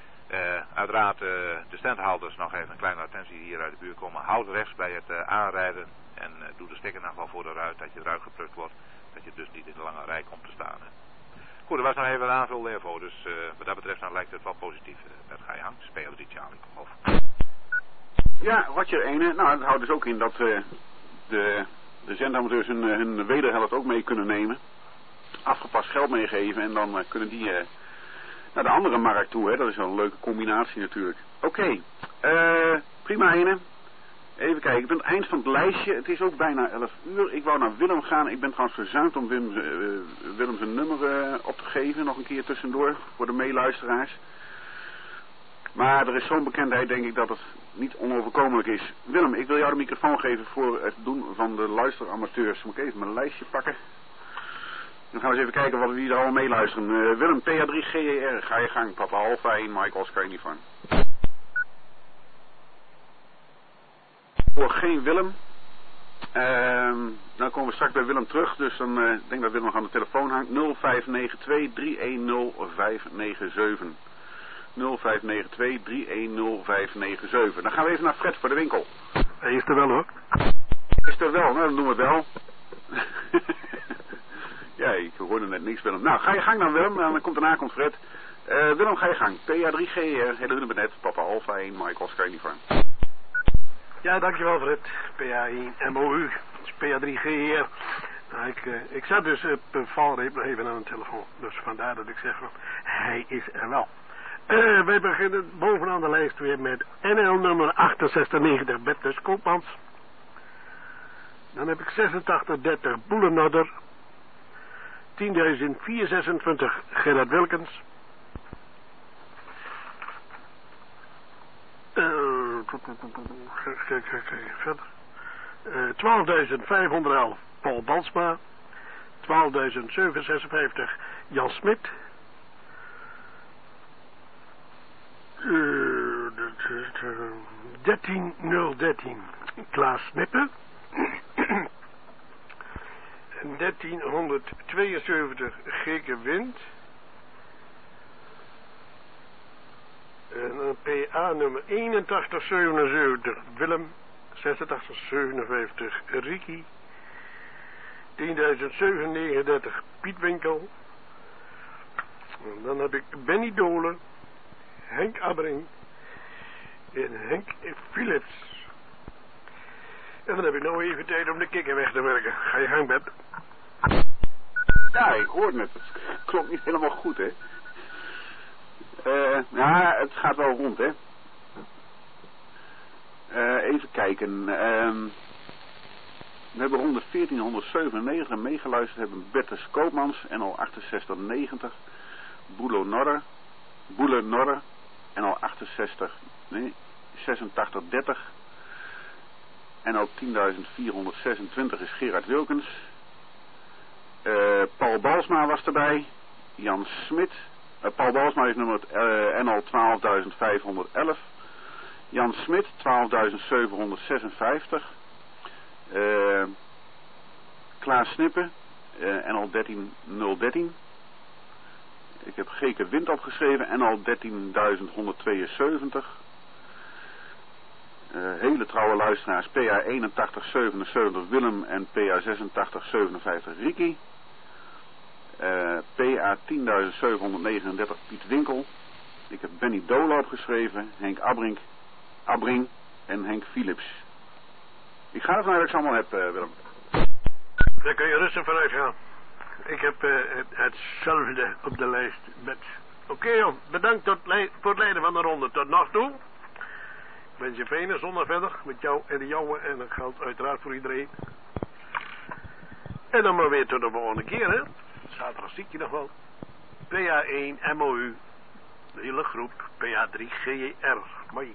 Uh, uiteraard uh, de standhouders, nog even een kleine attentie die hier uit de buurt komen. Houd rechts bij het uh, aanrijden en uh, doe de sticker nog wel voor de ruit dat je eruit geplukt wordt. Dat je dus niet in de lange rij komt te staan. Hè. Goed, dat was nog even een aanvullende info. Dus uh, wat dat betreft dan lijkt het wel positief. Uh, dat ga je hangen. Speler die Charlie, kom op. Ja, Roger ene. Nou, dat houdt dus ook in dat uh, de, de zendamateurs hun, hun wederhelft ook mee kunnen nemen. Afgepast geld meegeven en dan uh, kunnen die... Uh, naar de andere markt toe, hè. Dat is wel een leuke combinatie natuurlijk. Oké, okay. uh, prima ene. Even kijken, ik ben aan het eind van het lijstje. Het is ook bijna elf uur. Ik wou naar Willem gaan. Ik ben trouwens verzuimd om Willem, uh, Willem zijn nummer uh, op te geven. Nog een keer tussendoor voor de meeluisteraars. Maar er is zo'n bekendheid denk ik dat het niet onoverkomelijk is. Willem, ik wil jou de microfoon geven voor het doen van de luisteramateurs. Moet ik even mijn lijstje pakken. Dan gaan we eens even kijken wat wie er allemaal meeluisteren. Uh, Willem, P A drie G E R, ga je gang. Papa Alpha één, Mike Oscar Uniform. Voor geen Willem. Uh, dan komen we straks bij Willem terug, dus dan uh, denk dat Willem nog aan de telefoon hangt. nul vijf negen twee drie een nul vijf negen zeven. nul vijf negen twee drie een nul vijf negen zeven. Dan gaan we even naar Fred voor de winkel. Hij is er wel hoor. Is er wel, nou dan doen we het wel. Ja, ik hoorde net niks Willem. Nou, ga je gang dan Willem, dan komt daarna komt Fred. Uh, Willem, ga je gang. P A drie G R, hele hunebednet, Papa Alpha één, Mike Oscar Uniform. Ja, dankjewel Fred. P A één M O U, P A drie G R. Nou, ik, uh, ik zat dus op uh, valreep nog even aan de telefoon. Dus vandaar dat ik zeg van, hij is er wel. Uh, wij beginnen bovenaan de lijst weer met N L nummer achtenzestig negentig Bertus Koopmans. Dan heb ik zesentachtig dertig Boelennodder. tienduizend vierhonderdzesentwintig Gerard Wilkens. Uh, kijk, kijk, kijk, verder. Uh, twaalfduizend vijfhonderdelf Paul Balsma. twaalfduizend zevenhonderdzesenvijftig Jan Smit. Uh, dertien nul dertien Klaas Snippen. dertienhonderdtweeënzeventig Geke Wind. En P A nummer eenentachtig zevenenzeventig Willem. zesentachtig zevenenvijftig Riki. tienduizend zevenhonderdnegenendertig Piet Winkel. En dan heb ik Benny Dolen. Henk Abbering. En Henk Philips. En dan heb ik nog even tijd om de kikker weg te werken. Ga je gang, Beb. Ja, ik hoorde het. Het klopt niet helemaal goed, hè. Uh, ja, het gaat wel rond, hè. Uh, even kijken. Uh, we hebben ronde veertienhonderdzevenennegentig meegeluisterd. Hebben Bertus Koopmans, N L achtenzestig negentig. Boelo Norder. Boele Norder. N L achtenzestig, nee, zesentachtig dertig. En ook tienduizend vierhonderdzesentwintig is Gerard Wilkens. Uh, Paul Balsma was erbij. Jan Smit. Uh, Paul Balsma is nummer uh, N L twaalfduizend vijfhonderdelf. Jan Smit twaalfduizend zevenhonderdzesenvijftig. Uh, Klaas Snippen. Uh, N L dertien nul dertien. Ik heb Geke Wind opgeschreven. N L dertienduizend honderdtweeënzeventig. Uh, hele trouwe luisteraars. P A eenentachtig zevenenzeventig Willem en P A zesentachtig zevenenvijftig Riki. Uh, P A tienduizend zevenhonderdnegenendertig Piet Winkel. Ik heb Benny Dola opgeschreven. Henk Abrink, Abring en Henk Philips. Ik ga ervan uit dat ik ze allemaal heb, uh, Willem. Daar kun je rustig vanuit gaan. Ik heb uh, het, hetzelfde op de lijst met... Oké okay, joh, bedankt tot voor het leiden van de ronde. Tot nog toe. Ik wens je fijne zondag verder met jou en de jouwe. En dat geldt uiteraard voor iedereen. En dan maar weer tot de volgende keer, hè. Zaterdag zie ik je nog wel. P A één M O U. De hele groep. P A drie G R. Mooi.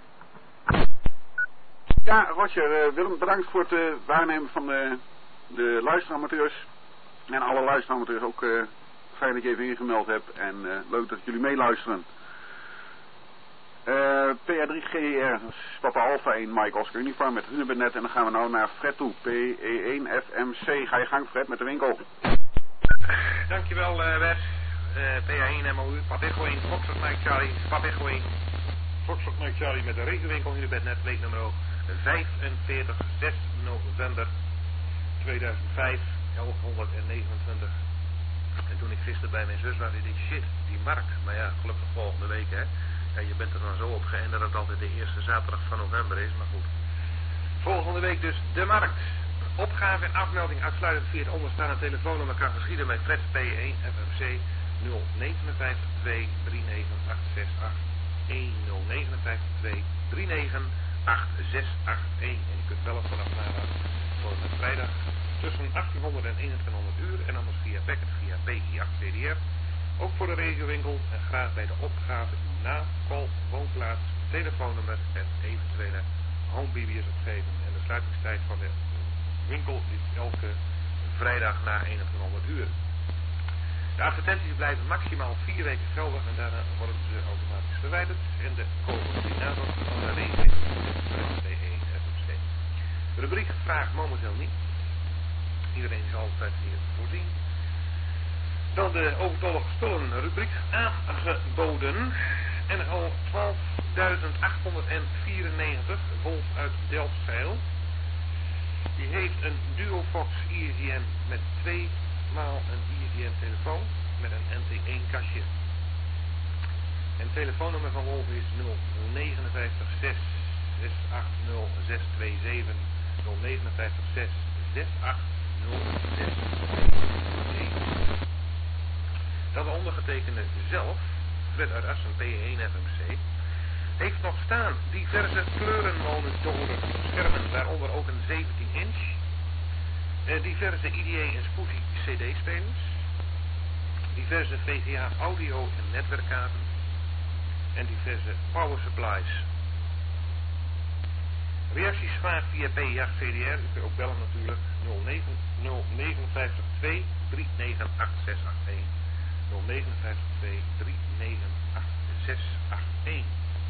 Ja, Roger, uh, Willem, bedankt voor het uh, waarnemen van de, de luisteramateurs. En alle luisteramateurs ook uh, fijn dat je even ingemeld hebt. En uh, leuk dat jullie meeluisteren. Uh, P A drie G R, dat is Papa Alpha één, Mike Oscar Uniform met hunebednet. En dan gaan we nou naar Fred toe. P E één F M C. Ga je gang, Fred, met de winkel. Dankjewel, uh, Wes. Uh, P A één M O U, Papa Echo één, Foxtrot Mike Charlie, Papa Echo één. Foxtrot Mike Charlie met de regenwinkel hunebednet, weeknummer vijfenveertig, zes november tweeduizend vijf, elfhonderdnegenentwintig. En toen ik gisteren bij mijn zus was, dacht ik, shit, die markt. Maar ja, gelukkig volgende week, hè. Ja, je bent er dan zo op geënt dat het altijd de eerste zaterdag van november is, maar goed. Volgende week dus de markt. Opgave en afmelding uitsluitend via het onderstaande telefoonnummer kan geschieden bij Fred P één F M C nul vijf negen twee drie negen acht zes acht een nul vijf negen twee drie negen acht zes acht een. En je kunt bellen vanaf maandag voor met vrijdag tussen achttienhonderd en eenentwintighonderd uur en anders via packet via P I acht C D R. Ook voor de regiowinkel en graag bij de opgave uw naam, call, woonplaats, telefoonnummer en eventuele homebibiers opgeven. En de sluitingstijd van de winkel is elke vrijdag na eenentwintighonderd uur. De advertenties blijven maximaal vier weken geldig en daarna worden ze automatisch verwijderd. En de coördinator van de regiowinkel is P één F M C. De rubriek vraagt momenteel niet. iedereen is altijd weer voorzien. Dan de overtollige spullen rubriek aangeboden. En al twaalfduizend achthonderdvierennegentig, Wolf uit Delfzijl. Die heeft een Duofox I S D N met twee maal een I S D N telefoon met een N T één kastje. En het telefoonnummer van Wolf is nul negen vijf zes zes acht nul zes twee zeven, nul negen vijf zes zes acht nul zes twee zeven. Dan de ondergetekende zelf, Fred uit Assen P één F M C, heeft nog staan diverse kleurenmonitoren, schermen, waaronder ook een zeventien inch, eh, diverse I D A en SPUSI C D-spelers, diverse V G A audio en netwerkkaarten en diverse power supplies. Reacties graag via P J A C V D R, u kunt ook bellen natuurlijk, nul negen vijf twee drie negen acht zes acht een, nul negen vijf twee drie negen acht zes acht een.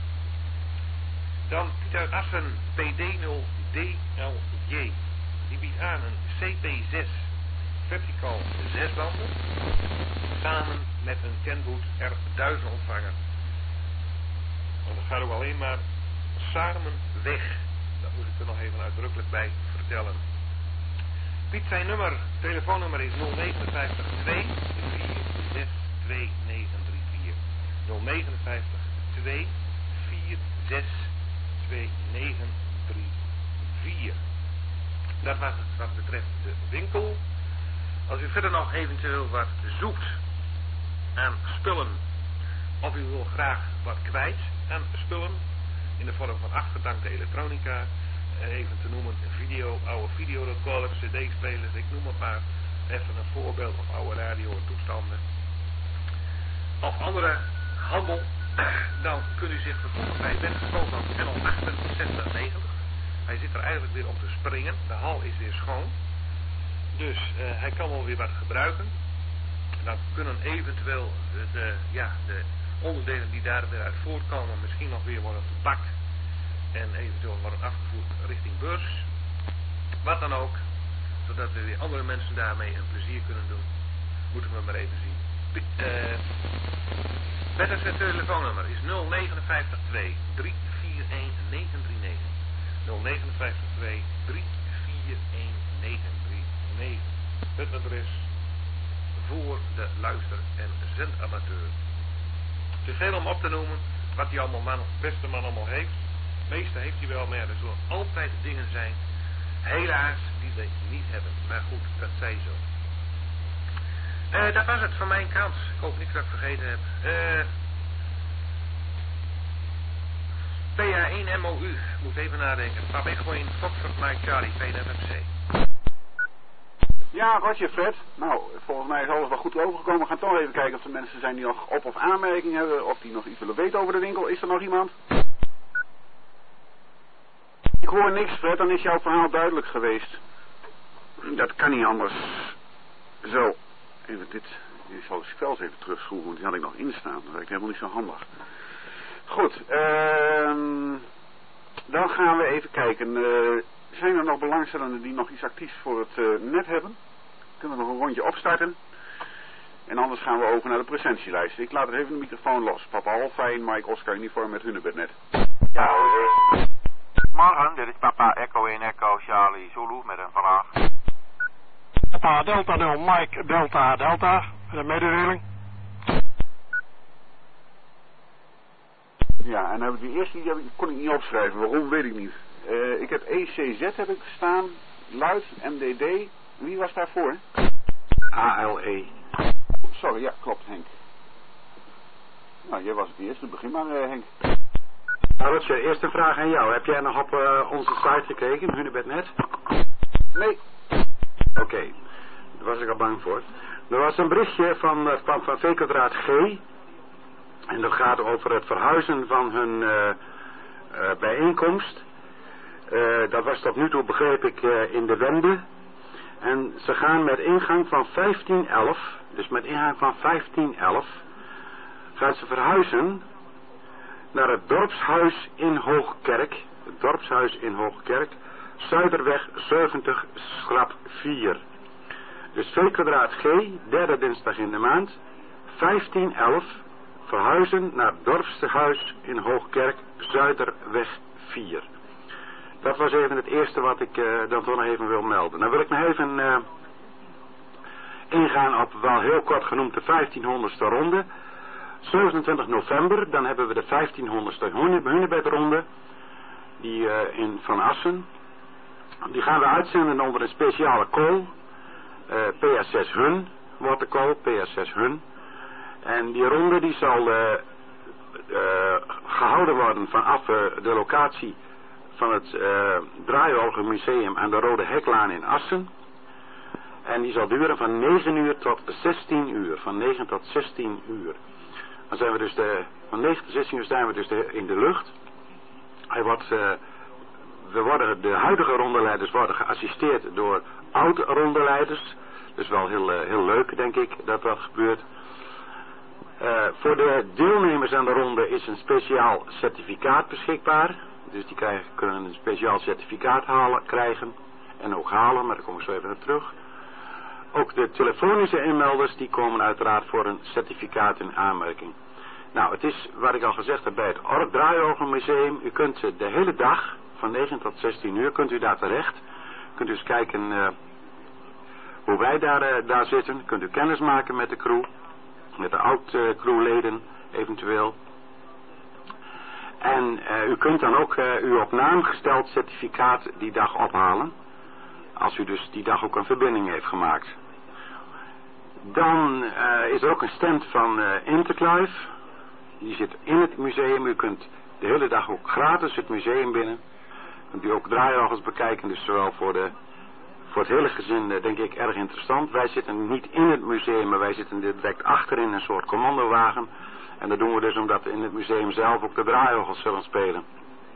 Dan Piet uit Assen P D nul D L J. Die biedt aan een C P zes verticaal zesbanden samen met een Kenwood R duizend ontvanger. En dat gaat ook alleen maar samen weg. Dat moet ik er nog even uitdrukkelijk bij vertellen. Piet zijn nummer, telefoonnummer is nul negen vijf twee vier zes twee negen drie vier. nul negen vijf twee vier zes twee negen drie vier. Dat was het wat betreft de winkel. Als u verder nog eventueel wat zoekt aan spullen, of u wil graag wat kwijt aan spullen, in de vorm van afgedankte elektronica, even te noemen video, oude videorecorders, cd-spelers, ik noem een paar, even een voorbeeld of oude radiotoestanden, of andere handel, dan kunt u zich vervoegen bij Ben Koopman Channel achtenzestig negentig. Hij zit er eigenlijk weer om te springen, de hal is weer schoon, dus uh, hij kan wel weer wat gebruiken. Dan kunnen eventueel de, de, ja, de onderdelen die daar weer uit voortkomen misschien nog weer worden verpakt en eventueel worden afgevoerd richting beurs. Wat dan ook, zodat we weer andere mensen daarmee een plezier kunnen doen. Moeten we maar even zien. Uh, Better's telefoonnummer is nul negen vijf twee drie vier een negen drie negen. nul negen vijf twee drie vier een negen drie negen. Het adres voor de luister- en zendamateur. Het is veel om op te noemen wat die allemaal man, beste man allemaal heeft. Het meeste heeft hij wel, maar ja, er zullen altijd dingen zijn, helaas, die we niet hebben. Maar goed, dat zij zo. Uh, dat was het van mijn kant. Ik hoop niet dat ik vergeten heb. Uh, P A één M O U, moet even nadenken. Pap Echo in Foxtrot Mike Charlie, P N F M C. Ja, Roger, Fred. Nou, volgens mij is alles wel goed overgekomen. We gaan toch even kijken of er mensen zijn die nog op- of aanmerkingen hebben, of die nog iets willen weten over de winkel. Is er nog iemand? Ik hoor niks, Fred, dan is jouw verhaal duidelijk geweest. Dat kan niet anders. Zo, even dit. Ik zal de spels even terugschroeven, want die had ik nog instaan. Dat werkt helemaal niet zo handig. Goed, ehm... dan gaan we even kijken. Uh, zijn er nog belangstellenden die nog iets actiefs voor het uh, net hebben? Kunnen we nog een rondje opstarten? En anders gaan we over naar de presentielijst. Ik laat er even de microfoon los. Papa Alfa in Mike Oscar uniform met Hunebednet. Ja, hoor. Morgen, dit is papa Echo één Echo Charlie Zulu met een vraag. Papa Delta nul Mike Delta Delta met een mededeling. Ja, en dan heb ik die eerste, die heb ik, kon ik niet opschrijven. Waarom, weet ik niet. Uh, ik heb E C Z heb ik gestaan, luid, M D D. Wie was daarvoor? A L E. Sorry, ja, klopt, Henk. Nou, jij was het eerste. Begin maar, uh, Henk. Nou, dat is je eerste vraag aan jou. Heb jij nog op uh, onze site gekeken, Hunebednet? Nee. Oké, okay. Daar was ik al bang voor. Er was een berichtje van, uh, van, van V kwadraat G. En dat gaat over het verhuizen van hun uh, uh, bijeenkomst. Uh, dat was tot nu toe, begreep ik, uh, in de Wende. En ze gaan met ingang van vijftien elf, dus met ingang van vijftien elf, gaan ze verhuizen naar het dorpshuis in Hoogkerk. Het dorpshuis in Hoogkerk, Zuiderweg zeventig, schrap vier. Dus V kwadraat G, derde dinsdag in de maand, vijftien elf, verhuizen naar het dorpstehuis in Hoogkerk, Zuiderweg vier. Dat was even het eerste wat ik uh, dan toch nog even wil melden. Dan wil ik nog even uh, ingaan op wel heel kort genoemd de vijftienhonderdste ronde. zevenentwintig november, dan hebben we de vijftienhonderdste Hunebedronde, die uh, in Van Assen. Die gaan we uitzenden onder een speciale call. Uh, P S zes Hun wordt de call, P S zes Hun. En die ronde die zal uh, uh, gehouden worden vanaf uh, de locatie van het uh, Draaiorgelmuseum aan de Rode Heklaan in Assen. En die zal duren van negen uur tot zestien uur. Van negen tot zestien uur. Dan zijn we dus de, van negen tot zestien uur zijn we dus de, in de lucht. Hij wordt, uh, we worden, de huidige rondeleiders worden geassisteerd door oud-rondeleiders. Dus wel heel, uh, heel leuk, denk ik, dat dat gebeurt. Uh, voor de deelnemers aan de ronde is een speciaal certificaat beschikbaar. Dus die krijgen, kunnen een speciaal certificaat halen, krijgen. En ook halen, maar daar kom ik zo even naar terug. Ook de telefonische inmelders die komen uiteraard voor een certificaat in aanmerking. Nou, het is, wat ik al gezegd heb, bij het Draaiorgelmuseum. U kunt de hele dag, van negen tot zestien uur, kunt u daar terecht. Kunt u eens kijken uh, hoe wij daar, uh, daar zitten. Kunt u kennis maken met de crew. Met de oud-crewleden eventueel. En uh, u kunt dan ook uh, uw op naam gesteld certificaat die dag ophalen. Als u dus die dag ook een verbinding heeft gemaakt. Dan uh, is er ook een stand van uh, Interclive. Die zit in het museum. U kunt de hele dag ook gratis het museum binnen. Kunt u ook draaiorgels bekijken. Dus zowel voor, de, voor het hele gezin uh, denk ik erg interessant. Wij zitten niet in het museum, maar wij zitten direct achterin een soort commandowagen. En dat doen we dus omdat in het museum zelf ook de draaiorgels zullen spelen.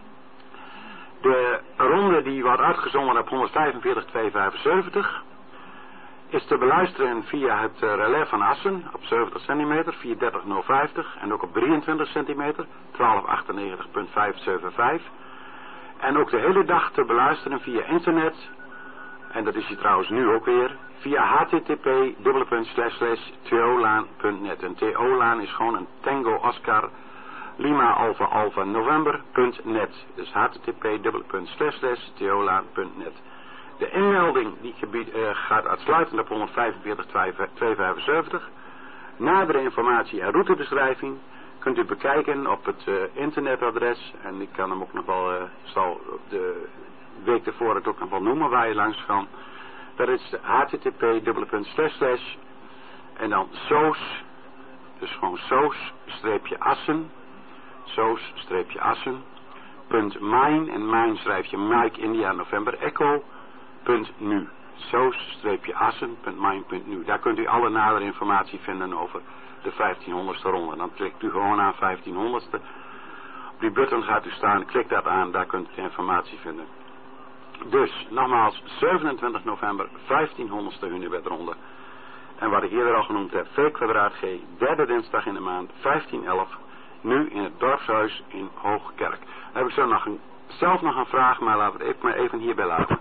De ronde die wordt uitgezonden op honderdvijfenveertig tweehonderdvijfenzeventig is te beluisteren via het uh, relais van Assen op zeventig centimeter, vierhonderddertig nul vijftig en ook op drieëntwintig centimeter, twaalf achtennegentig punt vijfhonderdzevenenvijftig. En ook de hele dag te beluisteren via internet, en dat is hier trouwens nu ook weer, via h t t p dubbele punt slash slash tolaan punt net. En Tolaan is gewoon een Tango Oscar Lima Alpha Alpha November punt net. Dus h t t p dubbele punt slash slash tolaan punt net. De inmelding die gebied, uh, gaat uitsluitend op honderdvijfenveertig tweehonderdvijfenzeventig. Nadere informatie en routebeschrijving kunt u bekijken op het uh, internetadres. En ik kan hem ook nog wel, uh, zal de week ervoor het ook nog wel noemen waar je langs kan. Dat is de h t t p dubbele punt slash slash en dan soos, dus gewoon soos streepje assen, soos streepje assen, punt mine, en mine schrijf je Mike India November Echo, punt nu, soos streepje assen, punt mine, punt nu. Daar kunt u alle nadere informatie vinden over de vijftienhonderdste ronde. Dan klikt u gewoon aan vijftienhonderdste. Op die button gaat u staan, klik dat aan, daar kunt u de informatie vinden. Dus, nogmaals, zevenentwintig november, vijftienhonderdste Hunebedronde. En wat ik eerder al genoemd heb, V kwadraat G, derde dinsdag in de maand, vijftien elf, nu in het dorpshuis in Hoogkerk. Dan heb ik zo nog een, zelf nog een vraag, maar laten we het maar even hierbij laten.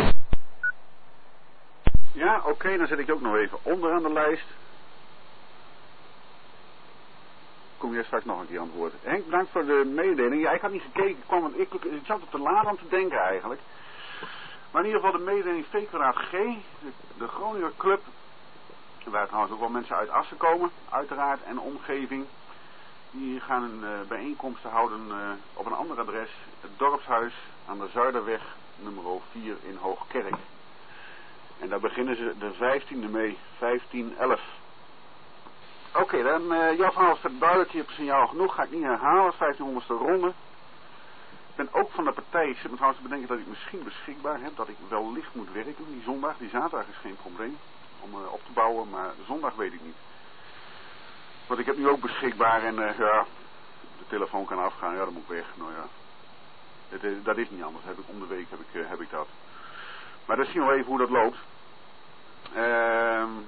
Ja, oké, okay, dan zet ik je ook nog even onderaan de lijst. Kom je straks nog een keer aan het woord. Henk, bedankt voor de mededeling. Ja, ik had niet gekeken, ik, kwam, ik, ik zat op de laad aan te denken eigenlijk. Maar in ieder geval de mededeling V kwadraat G, de, de Groninger Club, waar trouwens ook wel mensen uit Assen komen, uiteraard, en omgeving. Die gaan een uh, bijeenkomsten houden uh, op een ander adres, het dorpshuis aan de Zuiderweg, nummer vier in Hoogkerk. En daar beginnen ze de vijftiende mee, vijftien elf. Oké, okay, dan uh, jouw verhaal staat duidelijk, je hebt signaal genoeg, ga ik niet herhalen, vijftienhonderdste ronde. Ik ben ook van de partij, ik zit me trouwens te bedenken dat ik misschien beschikbaar heb, dat ik wellicht moet werken die zondag. Die zaterdag is geen probleem om uh, op te bouwen, maar zondag weet ik niet. Want ik heb nu ook beschikbaar en uh, ja, de telefoon kan afgaan, ja dan moet ik weg, nou ja. Het, uh, dat is niet anders, heb ik, om de week heb ik, uh, heb ik dat. Maar dan zien we even hoe dat loopt. Ehm... Uh,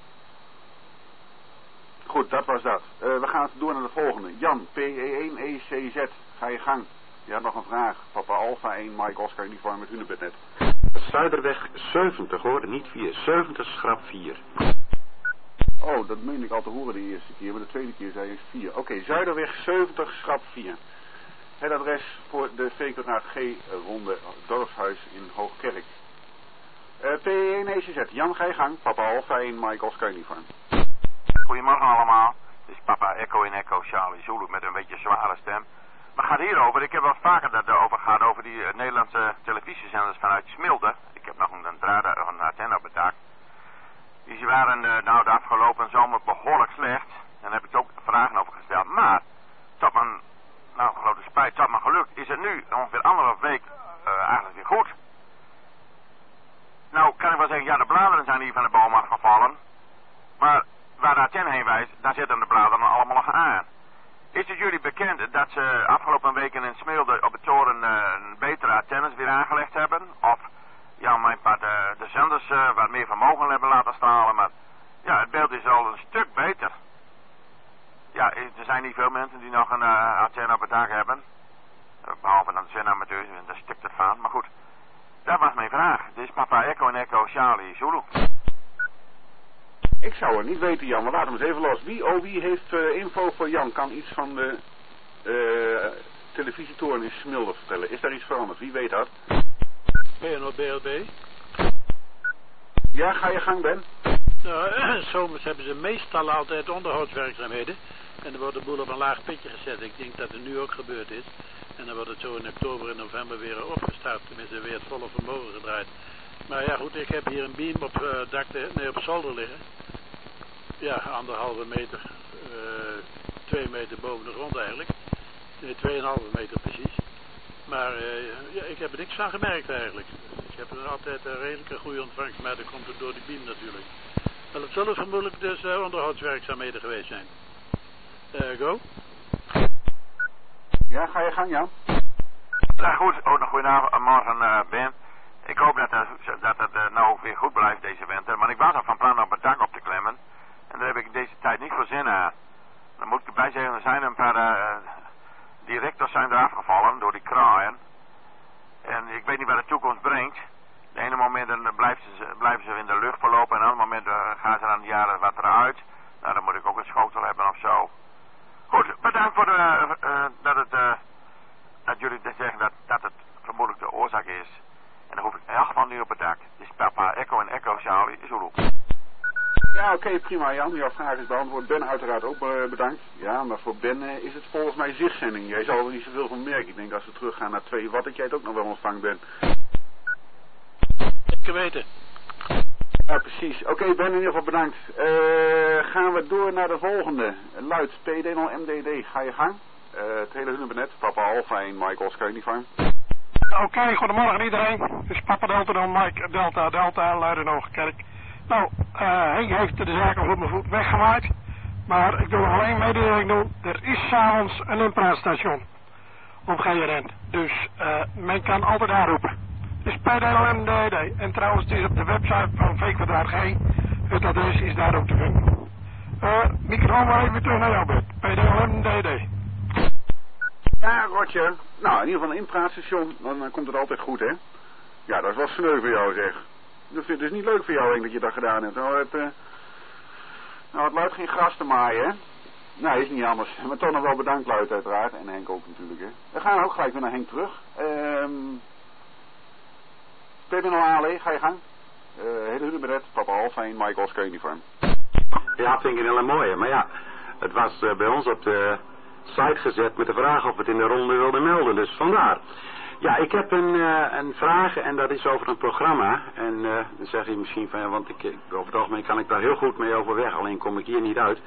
Goed, dat was dat. Uh, we gaan door naar de volgende. Jan, P E één E C Z. Ga je gang. Je had nog een vraag. Papa Alpha één, Mike Oscar uniform met Hunebed net. Zuiderweg zeventig hoor, niet vier. zeventig schrap vier. Oh, dat meen ik al te horen de eerste keer, maar de tweede keer zei je vier. Oké, okay, Zuiderweg zeventig schrap vier. Het adres voor de Veekotraad G-ronde dorpshuis in Hoogkerk. Uh, P één E C Z, Jan, ga je gang. Papa Alfa in Michael Skyuniform. Goedemorgen allemaal. Het is papa Echo in Echo Charlie Zulu met een beetje zware stem. Maar het gaat hierover, ik heb wel vaker dat erover gehad, over die uh, Nederlandse televisiezenders vanuit Smilde. Ik heb nog een, een draad of een antenne op het dak. Die waren uh, nou de afgelopen zomer behoorlijk slecht. En daar heb ik ook vragen over gesteld. Maar, tot mijn, nou grote spijt, tot mijn geluk, is het nu ongeveer anderhalf week uh, eigenlijk weer goed. Nou kan ik wel zeggen, ja de bladeren zijn hier van de boom afgevallen. Maar waar de antenne heen wijst, daar zitten de bladeren allemaal nog aan. Is het jullie bekend dat ze afgelopen weken in Smilde op het toren uh, een betere antennes weer aangelegd hebben? Of ja, mijn part, de, de zenders uh, wat meer vermogen hebben laten stralen, maar ja, het beeld is al een stuk beter. Ja, er zijn niet veel mensen die nog een uh, antenne op het dak hebben. Uh, behalve dan de zendamateurs, daar stikt het van. Maar goed, dat was mijn vraag. Dit is papa Echo en Echo Charlie Zulu. Ik zou het niet weten, Jan, maar laat hem eens even los. Wie, oh, wie heeft uh, info voor Jan? Kan iets van de uh, televisietoren in Smilde vertellen? Is daar iets veranderd? Wie weet dat? B N O B L B. Ja, ga je gang, Ben. Nou, zomers hebben ze meestal altijd onderhoudswerkzaamheden. En dan wordt de boel op een laag pitje gezet. Ik denk dat het nu ook gebeurd is. En dan wordt het zo in oktober en november weer opgestart. Tenminste weer het volle vermogen gedraaid. Maar ja goed, ik heb hier een beam op uh, dak, de, nee, op zolder liggen. Ja, anderhalve meter. Uh, twee meter boven de grond eigenlijk. Nee, tweeënhalve meter precies. Maar uh, ja, ik heb er niks van gemerkt eigenlijk. Ik heb er altijd een redelijke goede ontvangst, maar dat komt ook door die beam natuurlijk. Wel, het zullen vermoedelijk dus uh, onderhoudswerkzaamheden geweest zijn. Uh, go. Ja, ga je gang, Jan. Ja, goed, ook nog goedenavond, uh, Ben. Ik hoop dat, uh, dat het uh, nou ook weer goed blijft deze winter. Maar ik was al van plan om het dak op te klemmen. En daar heb ik deze tijd niet voor zin aan. Dan moet ik erbij zeggen, er zijn een paar uh, directors zijn er afgevallen door die kraaien. En ik weet niet wat de toekomst brengt. De ene moment dan blijven, ze, blijven ze in de lucht verlopen. En op een ander moment uh, gaan ze dan jaren wat eruit. Nou, dan moet ik ook een schotel hebben of zo. Goed, bedankt voor de, uh, uh, dat, het, uh, dat jullie zeggen dat, dat het vermoedelijk de oorzaak is. En dan hoef ik in elk geval nu op het dak. Dus papa Echo en Echo Charlie Zulu. Ja, oké, okay, prima Jan. Jouw vraag is beantwoord. Ben uiteraard ook uh, bedankt. Ja, maar voor Ben uh, is het volgens mij zichtzending. Jij zal er niet zoveel van merken. Ik denk als we teruggaan naar twee watt dat jij het ook nog wel ontvangt, Ben. Zeker weten. Ja, precies. Oké, okay, Ben in ieder geval bedankt. Uh, gaan we door naar de volgende. Luid, P D nul M D D. Ga je gang. Uh, het hele hunnebenet. Papa Alfa en Michael Skyuniform. Oké, okay, goedemorgen iedereen. Het is Papa Delta dan Mike Delta Delta Luiden-Hoogkerk. Nou, uh, hij heeft de zaak al op mijn voet weggewaaid. Maar ik wil alleen mededeling doen. Er is s'avonds een inpraatstation op G R N. Dus uh, men kan altijd aanroepen. Het is P D L M D D. En trouwens, het is op de website van V Kwadraat G. Het adres is daar ook te vinden. Uh, microfoon maar even terug naar jou, Bert. P D L M D D. Ja, Roger. Nou, in ieder geval een inpraatstation, dan, dan komt het altijd goed, hè? Ja, dat is wel sneu voor jou, zeg. Dat vind ik dus niet leuk voor jou, Henk, dat je dat gedaan hebt. Nou, het, uh, nou, het luidt geen gras te maaien, hè? Nee, is niet anders. Maar toch nog wel bedankt, Luid, uiteraard. En Henk ook natuurlijk, hè? We gaan ook gelijk weer naar Henk terug. Um, P D nul A L E, ga je gang. Uh, hele huneberet, Papa Alfa en Michael Skyuniform. Ja, vind ik een hele mooie. Maar ja, het was uh, bij ons op de site gezet met de vraag of we het in de ronde wilden melden. Dus vandaar. Ja, ik heb een, uh, een vraag en dat is over een programma. En uh, dan zeg je misschien van ja, want ik, over het algemeen kan ik daar heel goed mee overweg. Alleen kom ik hier niet uit.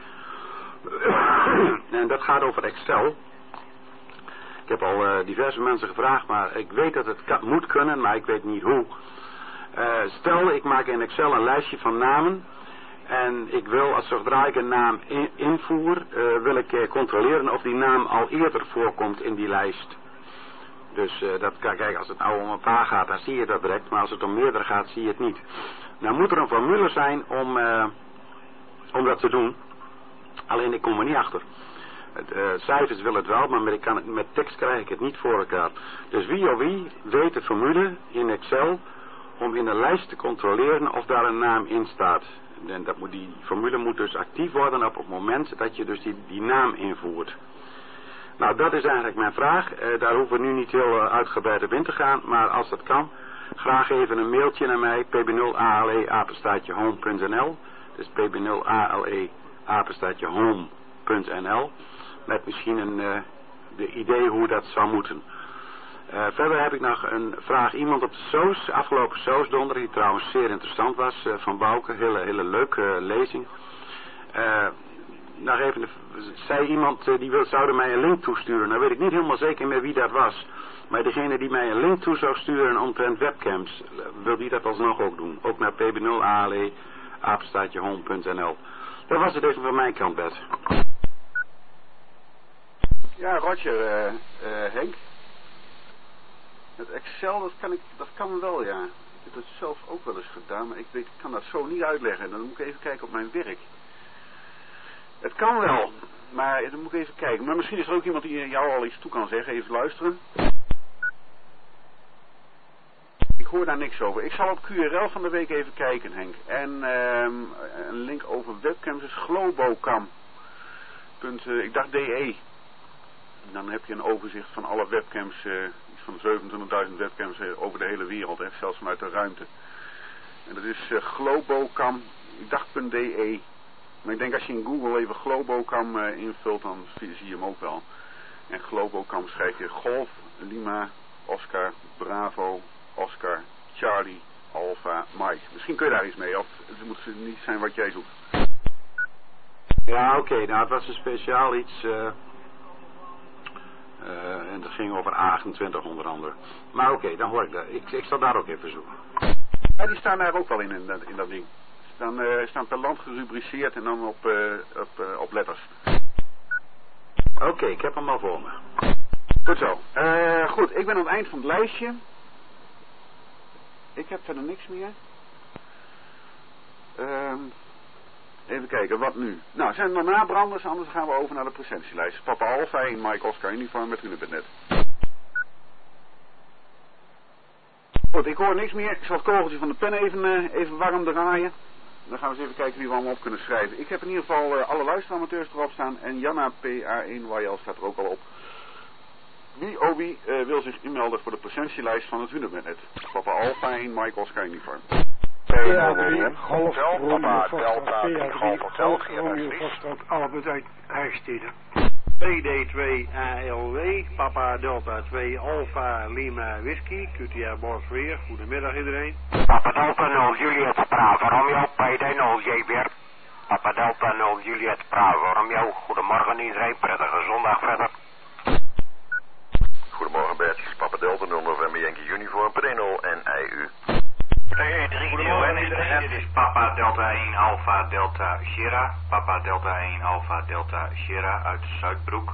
En dat gaat over Excel. Ik heb al uh, diverse mensen gevraagd, maar ik weet dat het kan, moet kunnen, maar ik weet niet hoe. Uh, stel, ik maak in Excel een lijstje van namen. En ik wil, als zodra ik een naam in, invoer, uh, wil ik uh, controleren of die naam al eerder voorkomt in die lijst. Dus uh, dat, kijk, als het nou om een paar gaat, dan zie je dat direct. Maar als het om meerdere gaat, zie je het niet. Nou moet er een formule zijn om, uh, om dat te doen. Alleen ik kom er niet achter. Het, uh, cijfers willen het wel, maar met, ik kan het, met tekst krijg ik het niet voor elkaar. Dus wie of wie weet de formule in Excel om in de lijst te controleren of daar een naam in staat. En dat moet, die formule moet dus actief worden op het moment dat je dus die, die naam invoert. Nou, dat is eigenlijk mijn vraag. Uh, daar hoeven we nu niet heel uh, uitgebreid op in te gaan, maar als dat kan, graag even een mailtje naar mij, p b nul a l e apenstaartje home punt n l. Dus p b nul a l e apenstaartje home punt n l. Met misschien een uh, de idee hoe dat zou moeten. Uh, verder heb ik nog een vraag. Iemand op de Soos, afgelopen Soosdonder, die trouwens zeer interessant was, uh, van Bouke. Hele, hele leuke uh, lezing. Uh, nog even, zei iemand, uh, die wil, zouden mij een link toesturen. Nou weet ik niet helemaal zeker meer wie dat was. Maar degene die mij een link toe zou sturen omtrent webcams, uh, wil die dat alsnog ook doen. Ook naar p b nul a l e apenstaartje home punt n l. Dat was het even van mijn kant, Bert. Ja, Roger, uh, uh, Henk. Het Excel, dat kan ik, dat kan wel, ja. Ik heb het zelf ook wel eens gedaan, maar ik, weet, ik kan dat zo niet uitleggen. Dan moet ik even kijken op mijn werk. Het kan wel, maar dan moet ik even kijken. Maar misschien is er ook iemand die jou al iets toe kan zeggen. Even luisteren. Ik hoor daar niks over. Ik zal op Q R L van de week even kijken, Henk. En um, een link over webcams is globocam. Punt, uh, ik dacht D E. En dan heb je een overzicht van alle webcams, uh, iets van zevenentwintigduizend webcams uh, over de hele wereld, hè, zelfs vanuit de ruimte. En dat is uh, globocam, ik dacht .de. Maar ik denk als je in Google even globocam uh, invult, dan zie, zie je hem ook wel. En globocam schrijf je Golf, Lima, Oscar, Bravo, Oscar, Charlie, Alpha, Mike. Misschien kun je daar iets mee, of het moet niet zijn wat jij zoekt. Ja, oké, okay, nou het was een speciaal iets... Uh... Uh, en dat ging over A achtentwintig onder andere. Maar oké, okay, dan hoor ik dat. Ik, ik zal daar ook even zoeken. Ja, die staan daar ook wel in, in dat, in dat ding. Ze staan, uh, staan per land gerubriceerd en dan op, uh, op, uh, op letters. Oké, okay, ik heb hem al voor me. Goed zo. Uh, goed, ik ben aan het eind van het lijstje. Ik heb verder niks meer. Uh, Even kijken, wat nu? Nou, zijn er nog nabranders, anders gaan we over naar de presentielijst. Papa Alpha in Mike Oscar uniform met Hunebednet. Goed, ik hoor niks meer. Ik zal het kogeltje van de pen even, uh, even warm draaien. Dan gaan we eens even kijken wie we allemaal op kunnen schrijven. Ik heb in ieder geval uh, alle luisteramateurs erop staan. En Janna P A één Y L staat er ook al op. Wie oh wie uh, wil zich inmelden voor de presentielijst van het Hunebednet? Papa Alpha in Mike Oscar uniform. P A drie, Golf, Romeo, Foxtrot, P A drie, Golf, Romeo, Foxtrot, Albert uit Heigstede. P D twee A L W, Papa Delta twee, Alpha Lima Whisky, Q T A Borsweer. Goedemiddag iedereen. Papa Delta nul, Juliet Bravo, Romeo, P D nul, J weer. Papa Delta nul, Juliet Bravo, Romeo. Goedemorgen iedereen, prettige zondag verder. Goedemorgen Bert, Papa Delta nul, November Yankee Uniform, P D nul en I U. P E drie, dit is Papa Delta één Alpha Delta Sierra. Papa Delta één Alpha Delta Sierra uit Zuidbroek.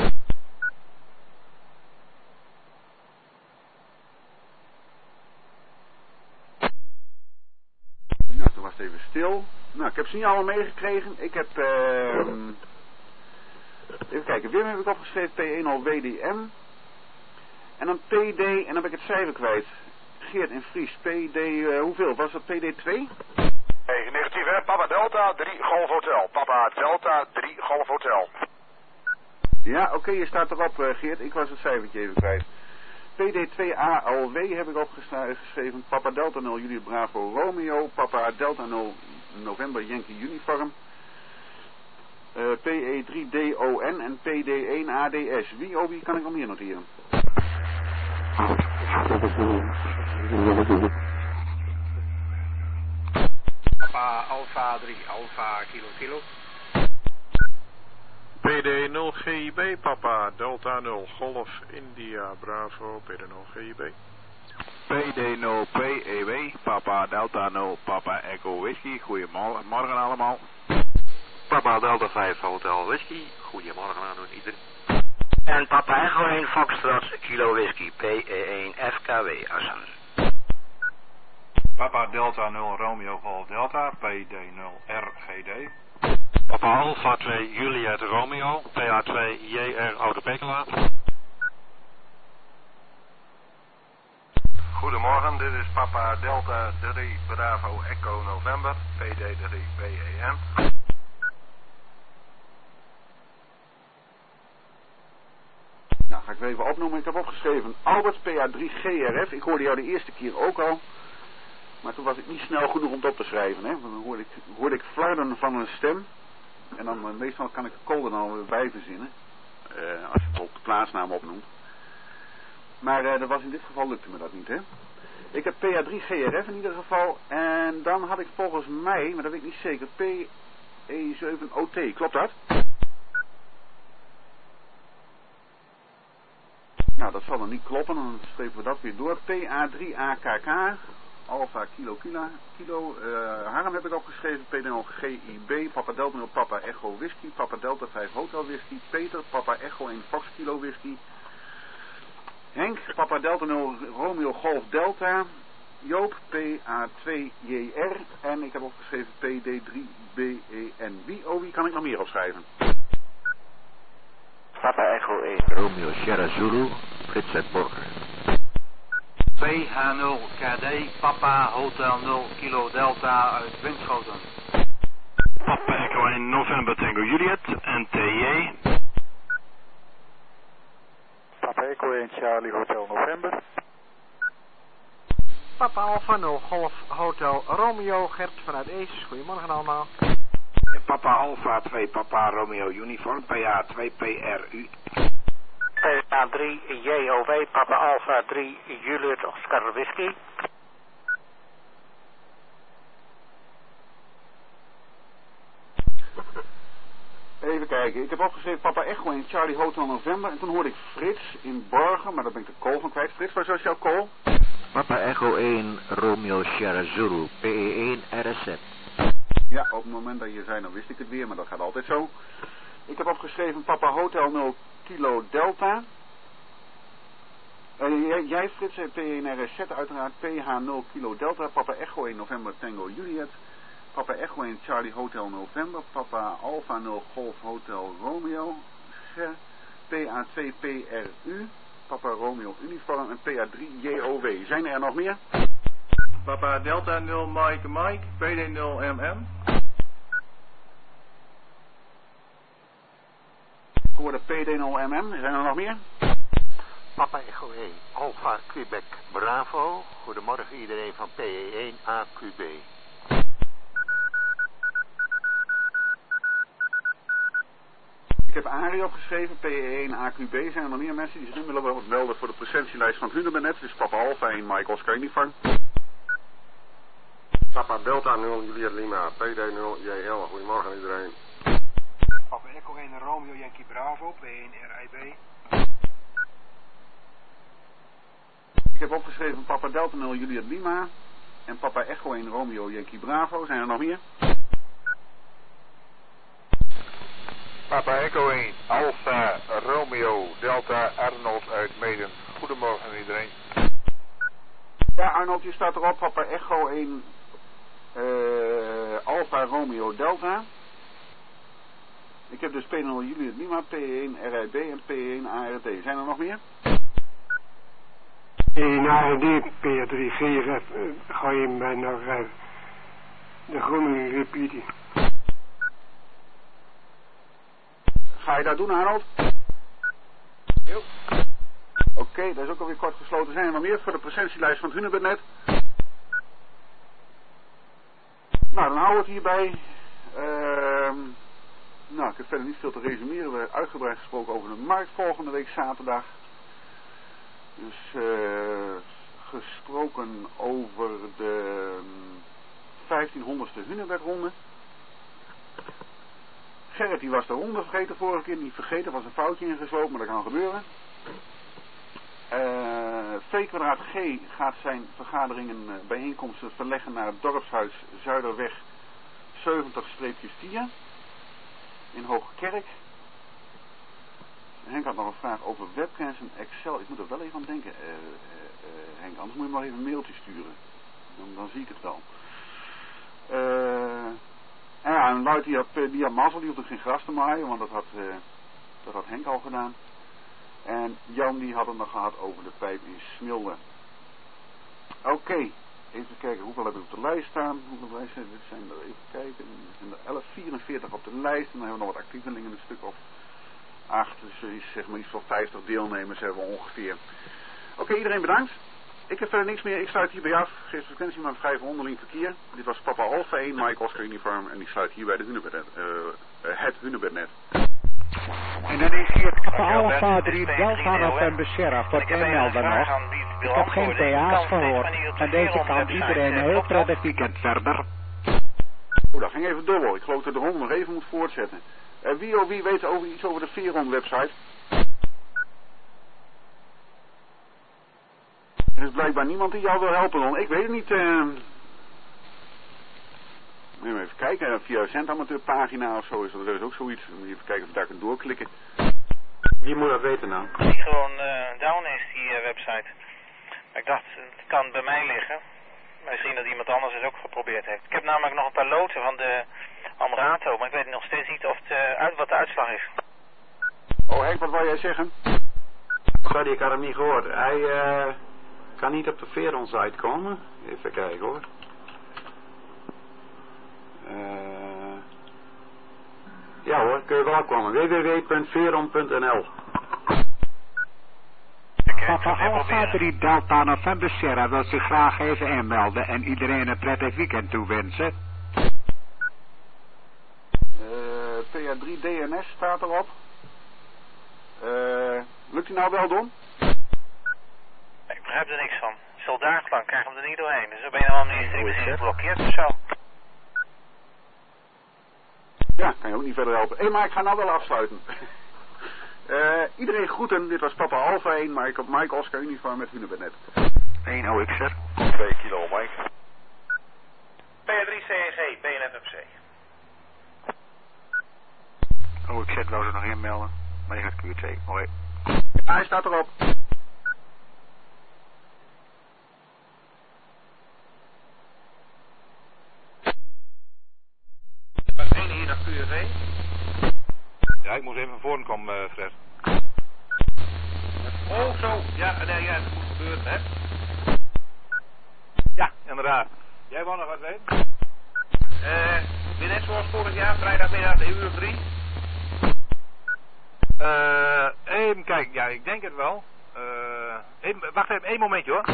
Nou, toen was het even stil. Nou, ik heb ze niet allemaal meegekregen. Ik heb, uh, even kijken, Wim heb ik opgeschreven, P één al W D M. En dan P D, en dan ben ik het cijfer kwijt. Geert in Fries, P D, uh, hoeveel? Was dat P D twee? Hey, negatief hè, Papa Delta drie Golf Hotel. Papa Delta drie Golf Hotel. Ja, oké, okay, je staat erop uh, Geert, ik was het cijfertje even kwijt. P D twee A L W heb ik opgeschreven, Papa Delta nul Juliet Bravo Romeo, Papa Delta nul November Yankee Uniform. Uh, P E drie D O N en P D één A D S. Wie, oh wie kan ik nog meer noteren? Papa Alpha drie, Alpha Kilo Kilo. P D nul G I B, Papa Delta nul, Golf India Bravo, P D nul G I B. P D nul P E W, Papa Delta nul, Papa Echo Whisky, goedemorgen allemaal. Papa Delta vijf Hotel Whisky, goedemorgen aan iedereen. En Papa Echo één Foxtrot Kilo Whisky, P E één F K W Assen. Papa Delta nul Romeo Golf Delta, P D nul R G D. Papa Alpha twee Juliet Romeo, P A twee J R Oude Pekela. Goedemorgen. goedemorgen, dit is Papa Delta drie Bravo Echo November, P D drie B E N. Nou, ga ik weer even opnoemen. Ik heb opgeschreven Albert, P A drie G R F. Ik hoorde jou de eerste keer ook al. Maar toen was ik niet snel genoeg om het op te schrijven. Hè? Want dan hoorde ik, hoorde ik flarden van een stem. En dan uh, meestal kan ik de code dan alweer bij verzinnen. Uh, als je het op de plaatsnaam opnoemt. Maar uh, dat was in dit geval lukte me dat niet, hè. Ik heb P A drie G R F in ieder geval. En dan had ik volgens mij, maar dat weet ik niet zeker, P E zeven O T. Klopt dat? Nou, dat zal dan niet kloppen. Dan strepen we dat weer door. P A drie A K K. Alpha Kilo Kilo. Kilo. Uh, Harm heb ik opgeschreven. P D nul G I B. Papa Delta nul Papa Echo Whisky. Papa Delta vijf Hotel Whisky. Peter. Papa Echo één Fox Kilo Whisky. Henk. Papa Delta nul Romeo Golf Delta. Joop. P A twee J R. En ik heb opgeschreven P D drie B E N. Wie, oh wie kan ik nog meer opschrijven? Papa Echo één Romeo Sierra Zulu. Frits uit Borger. P H nul K D, Papa Hotel nul Kilo Delta uit Winschoten. Papa Echo één November Tango Juliet en T J. Papa Echo één Charlie Hotel November. Papa Alpha nul Golf Hotel Romeo Gert vanuit Ees. Goedemorgen allemaal. Papa Alpha twee Papa Romeo Uniform P A twee P R U. P A drie J O W Papa Alpha drie Juliet Oscar Whisky. Even kijken, ik heb opgeschreven Papa Echo in Charlie Hotel November. En toen hoorde ik Frits in Borgen, maar daar ben ik de call van kwijt. Frits, waar is jouw call? Papa Echo één Romeo Sierra Zulu P E één R S Z. Ja, op het moment dat je zei, dan wist ik het weer, maar dat gaat altijd zo. Ik heb opgeschreven Papa Hotel nul Kilo Delta. Uh, jij, jij Frits, P één R S Z uiteraard, P H nul Kilo Delta, Papa Echo één November Tango Juliet, Papa Echo één Charlie Hotel November, Papa Alpha nul Golf Hotel Romeo, P A twee P R U, Papa Romeo Uniform en P A drie J O W. Zijn er nog meer? Papa Delta nul Mike Mike, P D nul M M. Ik hoorde P D nul M M. Zijn er nog meer? Papa Echo één Alpha Quebec Bravo. Goedemorgen iedereen van P E één A Q B. Ik heb Arie opgeschreven, P E één A Q B. Zijn er nog meer mensen die zich nu willen melden voor de presentielijst van het Hunebednet? Dus Papa Alpha één Mike Oscar Uniform. Papa Delta nul Juliet Lima, P D nul J L. Goedemorgen iedereen. Papa Echo één Romeo Yankee Bravo, P één R I B. Ik heb opgeschreven Papa Delta nul Juliet Lima en Papa Echo één Romeo Yankee Bravo. Zijn er nog meer? Papa Echo één Alpha Romeo Delta Arnold uit Meden. Goedemorgen iedereen. Ja Arnold, je staat erop. Papa Echo één uh, Alpha Romeo Delta. Ik heb dus P nul Juliet Lima, P één R I B en P één A R D. Zijn er nog meer? P één A R D, P drie G R F. Uh, ga je mij nog uh, de groene repeaten? Ga je dat doen, Arnold? Jo. Oké, okay, dat is ook alweer kort gesloten. Zijn er nog meer voor de presentielijst van het Hunebednet? Nou, dan houden we het hierbij. Uh, nou, ik heb verder niet veel te resumeren. We hebben uitgebreid gesproken over de markt volgende week zaterdag. Dus uh, gesproken over de vijftienhonderdste Hunebedronde. Gerrit die was de ronde vergeten vorige keer. Niet vergeten, was een foutje ingeslopen, maar dat kan gebeuren. Uh, V kwadraat G gaat zijn vergaderingen, uh, bijeenkomsten verleggen naar het dorpshuis Zuiderweg zeventig vier in Hoogkerk. Henk had nog een vraag over webcams en Excel. Ik moet er wel even aan denken, uh, uh, uh, Henk, anders moet je maar even een mailtje sturen. Dan, dan zie ik het wel. Uh, en ja, en Luid die had, die had mazzel, die hoefde geen gras te maaien, want dat had, uh, dat had Henk al gedaan. En Jan die had het nog gehad over de pijp in Smilde. Oké, okay. Even kijken, hoeveel heb ik op de lijst staan? Hoeveel lijst zijn er? Dit zijn er, even kijken, er zijn er elf, vierenveertig op de lijst. En dan hebben we nog wat actievelingen, een stuk of acht. Dus iets, zeg maar iets van vijftig deelnemers hebben we ongeveer. Oké, okay, iedereen bedankt. Ik heb verder niks meer, ik sluit hierbij af. Geef de frequentie maar vrij voor onderling verkeer. Dit was Papa Alpha één, Mike Oscar Uniform. En ik sluit hierbij de Hunebednet, uh, het Hunebednet. En dan is hier Papa Alpha drie Delta November Sierra voor het inmelden nog. Ik heb geen P A's gehoord. Van deze kant iedereen een heel prettig weekend verder. Oeh, dat ging even dubbel. Ik geloof dat de ronde nog even moet voortzetten. Uh, wie of wie weet over iets over de Veron website? Er is blijkbaar niemand die jou wil helpen, Ron. Ik weet het niet. Uh... Even kijken, via een centamateurpagina of zo is dat, er is ook zoiets. Even kijken of je daar kunt doorklikken. Wie moet dat weten nou? Die gewoon uh, down is, die uh, website. Ik dacht, het kan bij mij liggen. Misschien dat iemand anders het ook geprobeerd heeft. Ik heb namelijk nog een paar loten van de Amrato, maar ik weet nog steeds niet of de, uit, wat de uitslag is. Oh Henk, wat wil jij zeggen? Sorry, ik had hem niet gehoord. Hij uh, kan niet op de Veron site komen. Even kijken hoor. Uh, ja hoor, kun je wel komen. w w w punt veron punt n l. Papa Alpha drie Delta November Sierra wil zich graag even inmelden en iedereen een prettig weekend toewensen. Uh, P A drie D N S staat erop. Uh, lukt die nou wel, Don? Ik begrijp er niks van. Soldaat lang, krijg hem er niet doorheen. Dus op een of andere manier is het geblokkeerd of zo. Ja, kan je ook niet verder helpen. Hé, hey, maar ik ga nou wel afsluiten. uh, iedereen groeten. Dit was Papa Alpha één, Mike, Mike Oscar Uniform met Hunebednet. één O X R. twee kilo, Mike. P A drie C N G, B N F M C. O X R wou ze nog inmelden. Maar je gaat Q T. Hoi. Hij staat erop. één hier naar Q V. Ja, ik moest even van voren komen, uh, Fred. Oh, zo. Ja, nee, ja, dat moet gebeuren, hè. Ja, inderdaad. Jij wou nog wat weten? Eh, weer net zoals vorig jaar, vrijdagmiddag, een uur of drie. Eh, even kijken, ja, ik denk het wel. Eh, even, wacht even, één momentje hoor.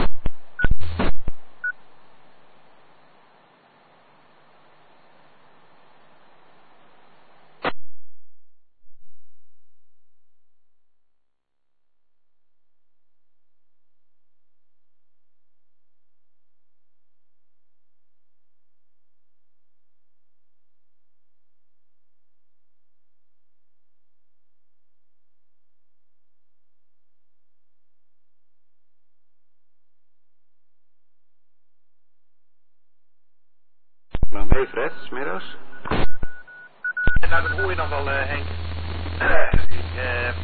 Nou, mee Fred, smiddags. En nou, dat hoor je dan wel, uh, Henk. Uh, ik, uh,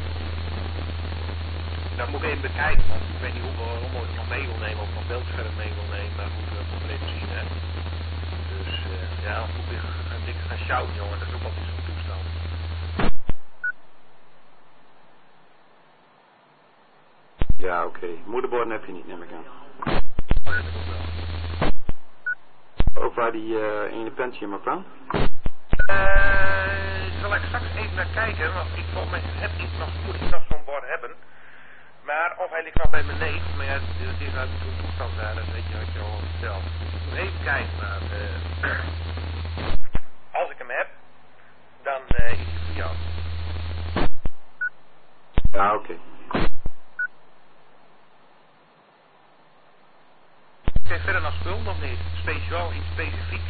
dat moet ik even bekijken, want ik weet niet hoeveel rommel ik nog mee wil nemen of nog beeldscherm mee wil nemen, maar goed, dat moeten we even zien, hè. Dus, uh, ja, dan moet ik een dikke gaan sjouwen, jongen, dat is ook altijd zo'n toestand. Ja, oké. Okay. Moederborden heb je niet, neem ik aan. Oh, ja, dat ook wel. Ook waar die uh, ene Pentium op kan? Uh, zal ik straks even naar kijken, want ik volgens mij heb ik nog, moet ik nog zo'n bord hebben. Maar of hij ligt nog bij mijn neef, maar ja, het is uit zo'n toestand daar, dat weet je wat je al vertelt. Ik moet even kijken, maar uh, als ik hem heb, dan uh, is hij voor jou. Ja, oké. Okay. Kijk verder naar spul nog niet? Speciaal, iets specifieks?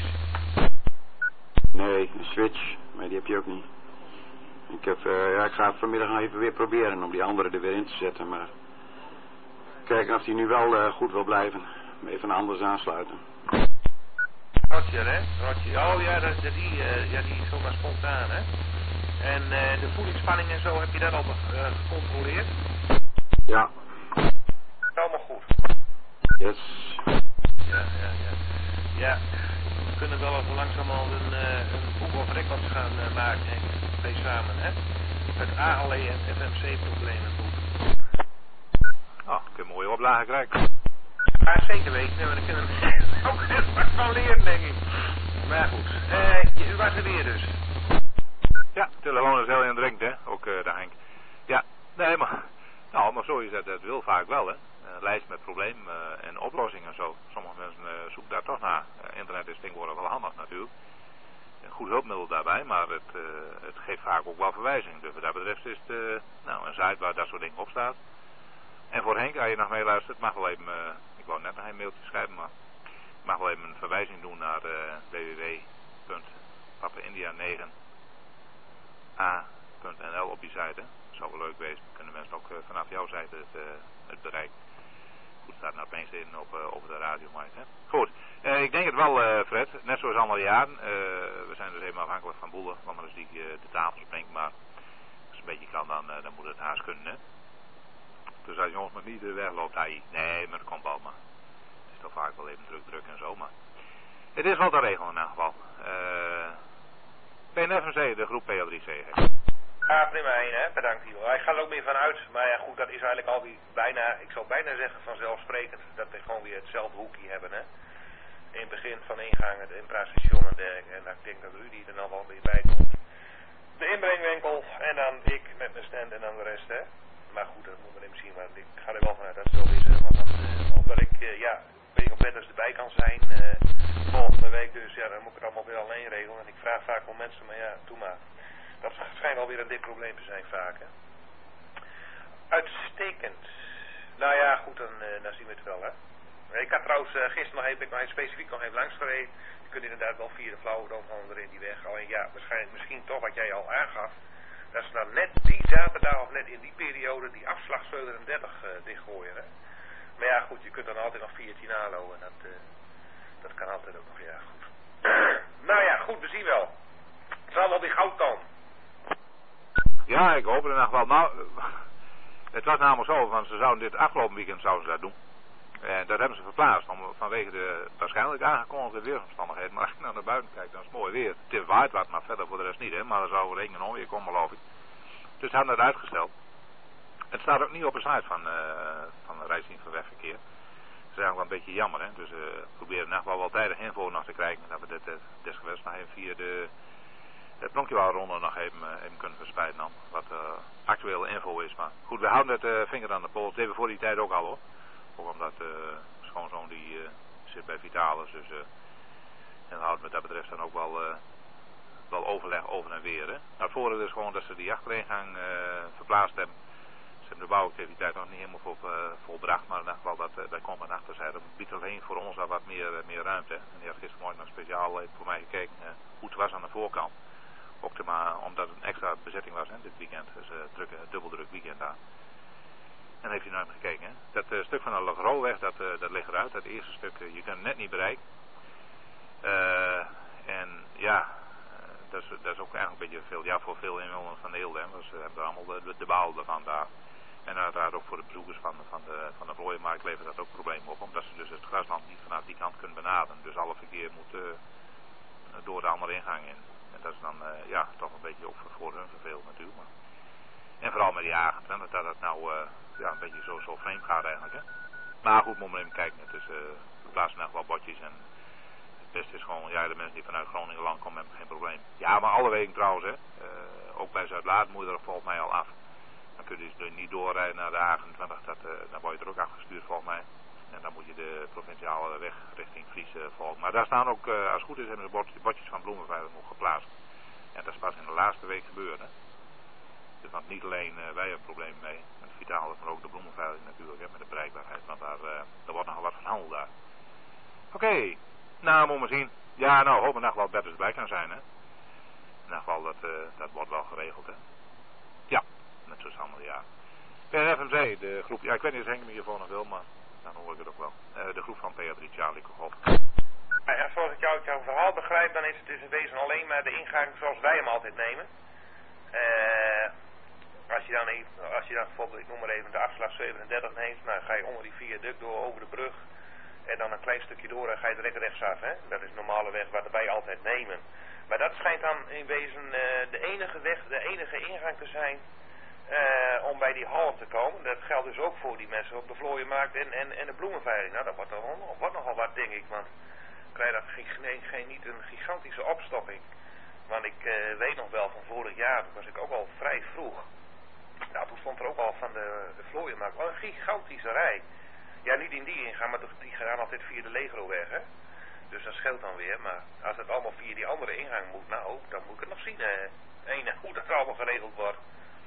Nee, een switch, maar die heb je ook niet. Ik, heb, uh, ja, ik ga het vanmiddag nog even weer proberen om die andere er weer in te zetten, maar... Kijken of die nu wel uh, goed wil blijven. Even anders aansluiten. Roger, hè? Roger. Oh ja, dat, dat die, uh, ja, die is zomaar spontaan, hè? En uh, de voedingsspanning en zo, heb je dat al uh, gecontroleerd? Ja. Allemaal goed. Yes. Ja, ja, ja. Ja, we kunnen wel even langzaam al een, uh, een boek of records gaan uh, maken, Henk. Twee samen, hè? Het A L E en F M C-problemen boek. Oh, ik heb een mooie oplage krijgen. Ja, zeker weten. Nee, maar dan kunnen we ook heel wat van leren, denk ik. Maar goed. Uh, u was er weer dus. Ja, de telefoon is heel indringend, hè. Ook uh, de Henk. Ja, nee, maar... Nou, maar zo is dat, dat wil vaak wel, hè. Een lijst met problemen uh, en oplossingen en zo. Sommige mensen uh, zoeken daar toch naar. Uh, internet is tegenwoordig wel handig natuurlijk. Een goed hulpmiddel daarbij, maar het, uh, het geeft vaak ook wel verwijzing. Dus wat dat betreft is het uh, nou, een site waar dat soort dingen op staat. En voor Henk, als je nog meeluistert, mag wel even... Uh, ik wou net nog een mailtje schrijven, maar... Ik mag wel even een verwijzing doen naar uh, w w w punt papa india negen a punt n l op die site. Dat zou wel leuk wezen. Dan kunnen mensen ook uh, vanaf jouw site het, uh, het bereik. Goed, staat nou opeens in op, uh, op de radiomarkt. Hè? Goed, uh, ik denk het wel, uh, Fred. Net zoals allemaal jaren. Uh, we zijn dus even afhankelijk van boelen. Want anders die uh, de tafel springt. Maar als het een beetje kan, dan, uh, dan moet het haast kunnen. Hè? Dus als jongens maar niet uh, wegloopt, hij. Nee, maar dat komt wel. Maar het is toch vaak wel even druk, druk en zo. Maar het is wel te regelen in elk geval. Uh, P N F M C, de groep P L drie C. Ja, prima één, hè. Bedankt, joh. Ik ga er ook meer van uit. Maar ja, goed, dat is eigenlijk alweer bijna, ik zal bijna zeggen vanzelfsprekend, dat we gewoon weer hetzelfde hoekje hebben, hè. In het begin van ingang, het infrastation en dergelijke. En ik denk dat Rudy er dan wel weer bij komt. De inbrengwinkel en dan ik met mijn stand en dan de rest, hè. Maar goed, dat moeten we even zien. Maar ik ga er wel vanuit dat het zo is, hè. Want dan, uh, omdat ik, uh, ja, weet ik of Petters erbij kan zijn. Uh, volgende week dus, ja, dan moet ik het allemaal weer alleen regelen. En ik vraag vaak wel mensen, maar ja, doe maar. Dat schijnt alweer een dik probleem te zijn vaak, hè. Uitstekend. Nou ja, goed, dan, uh, dan zien we het wel, hè. Ik had trouwens, uh, gisteren nog even, ik nog even specifiek nog even langs gereden. Je kunt inderdaad wel via de Flauwedam van in die weg. Alleen ja, waarschijnlijk misschien toch wat jij al aangaf. Dat ze nou net die zaterdag of net in die periode die afslag zevenendertig uh, dichtgooien, hè. Maar ja, goed, je kunt dan altijd nog veertien halen en dat, uh, dat kan altijd ook nog, ja, goed. Nou ja, goed, we zien wel. Het zal wel weer goud komen. Ja, ik hoop het in ieder geval. Nou, het was namelijk zo, van ze zouden dit afgelopen weekend zouden ze dat doen. En dat hebben ze verplaatst om, vanwege de waarschijnlijk aangekondigde weersomstandigheden. Maar als ik nou naar buiten kijk, dan is het mooi weer. Het is waait wat, maar verder voor de rest niet, hè. Maar er zou regen en onweer komen, geloof ik. Dus ze hadden het uitgesteld. Het staat ook niet op de site van, uh, van de Rijksdienst voor Wegverkeer. Dat is eigenlijk wel een beetje jammer, hè. Dus uh, we proberen nog wel wel tijdig info nog te krijgen. Dat we dit uh, desgewenst nog even via de... het Pronkjewaalronde nog even, uh, even kunnen verspreiden dan. Wat uh, actuele info is. Maar goed, we houden het uh, vinger aan de pols. Dat deden we voor die tijd ook al, hoor. Ook omdat uh, schoonzoon die uh, zit bij Vitalis. Dus, uh, en we houden wat dat betreft dan ook wel, uh, wel overleg over en weer. Hè. Nou, het voordeel is gewoon dat ze die achteringang uh, verplaatst hebben. Ze hebben de bouwactiviteit nog niet helemaal vol, uh, volbracht. Maar in ieder geval dat, uh, dat komt aan de achterzijde. Dat biedt alleen voor ons al wat meer, uh, meer ruimte. En die had gistermorgen nog speciaal uh, voor mij gekeken uh, hoe het was aan de voorkant. Ook te maar, omdat het een extra bezetting was, hè, dit weekend. Dus uh, druk, uh, dubbel druk weekend daar. En heeft u naar hem gekeken, hè? Dat uh, stuk van de Lagroweg, dat, uh, dat ligt eruit. Dat eerste stuk, uh, je kunt het net niet bereiken. Uh, en ja, uh, dat, is, dat is ook eigenlijk een beetje veel, ja, voor veel inwoners van de Eelde, hè. Dus we hebben allemaal de, de, de baal ervan daar. En uiteraard ook voor de bezoekers van, van de, van de Vlooienmarkt levert dat ook problemen op. Omdat ze dus het grasland niet vanaf die kant kunnen benaderen. Dus alle verkeer moet uh, door de andere ingang in. En dat is dan, uh, ja, toch een beetje ook voor hun vervelend natuurlijk. Maar. En vooral met die agenten, dat dat nou... Uh, ja, een beetje zo, zo vreemd gaat eigenlijk, hè. Maar goed, moet maar even kijken. Het is, uh, we plaatsen echt wel bordjes en het beste is gewoon, ja, de mensen die vanuit Groningen land komen hebben geen probleem. Ja, maar alle wegen trouwens, hè. Uh, ook bij Zuid-Laat moet je er volgens mij al af. Dan kun je dus niet doorrijden naar de A achtentwintig, dat, uh, dan word je er ook afgestuurd volgens mij. En dan moet je de provinciale weg richting Fries uh, volgen. Maar daar staan ook, uh, als het goed is, hebben de bordjes van Bloemenveilig nog geplaatst. En dat is pas in de laatste week gebeurd, hè. Dus want niet alleen uh, wij hebben problemen mee. Vitaal, maar ook de bloemenveiling natuurlijk, hè, met de bereikbaarheid, want daar, uh, daar wordt nog wat verhandeld daar. Oké, okay. Nou, moet maar zien. Ja, nou, hopen we nog wel beter bij kan zijn, hè. In ieder geval, dat, uh, dat wordt wel geregeld, hè. Ja, net zoals allemaal, ja. P N F M C, de groep, ja, ik weet niet of Henk me hiervoor nog wil, maar dan hoor ik het ook wel. Uh, de groep van P L drie Charlie Golf. Ja, zoals ik jou, jouw verhaal begrijp, dan is het dus in wezen alleen maar de ingang zoals wij hem altijd nemen. Eh... Uh, Als je dan even, als je dan bijvoorbeeld, ik noem maar even de afslag zevenendertig neemt, dan ga je onder die viaduct door over de brug en dan een klein stukje door en ga je direct rechtsaf, hè. Dat is de normale weg wat wij altijd nemen. Maar dat schijnt dan in wezen uh, de enige weg, de enige ingang te zijn Uh, om bij die half te komen. Dat geldt dus ook voor die mensen op de vlooienmarkt en, en, en de bloemenveiling. Nou, dat wordt nogal, wordt nogal wat, denk ik. Want krijg je geen, geen, niet een gigantische opstopping. Want ik uh, weet nog wel van vorig jaar, toen was ik ook al vrij vroeg. Nou, toen stond er ook al van de, de vlooienmarkt wel een gigantische rij. Ja, niet in die ingang, maar die gaan altijd via de Legroweg, hè. Dus dat scheelt dan weer. Maar als het allemaal via die andere ingang moet, nou, dan moet ik het nog zien, uh, een, hoe dat allemaal geregeld wordt.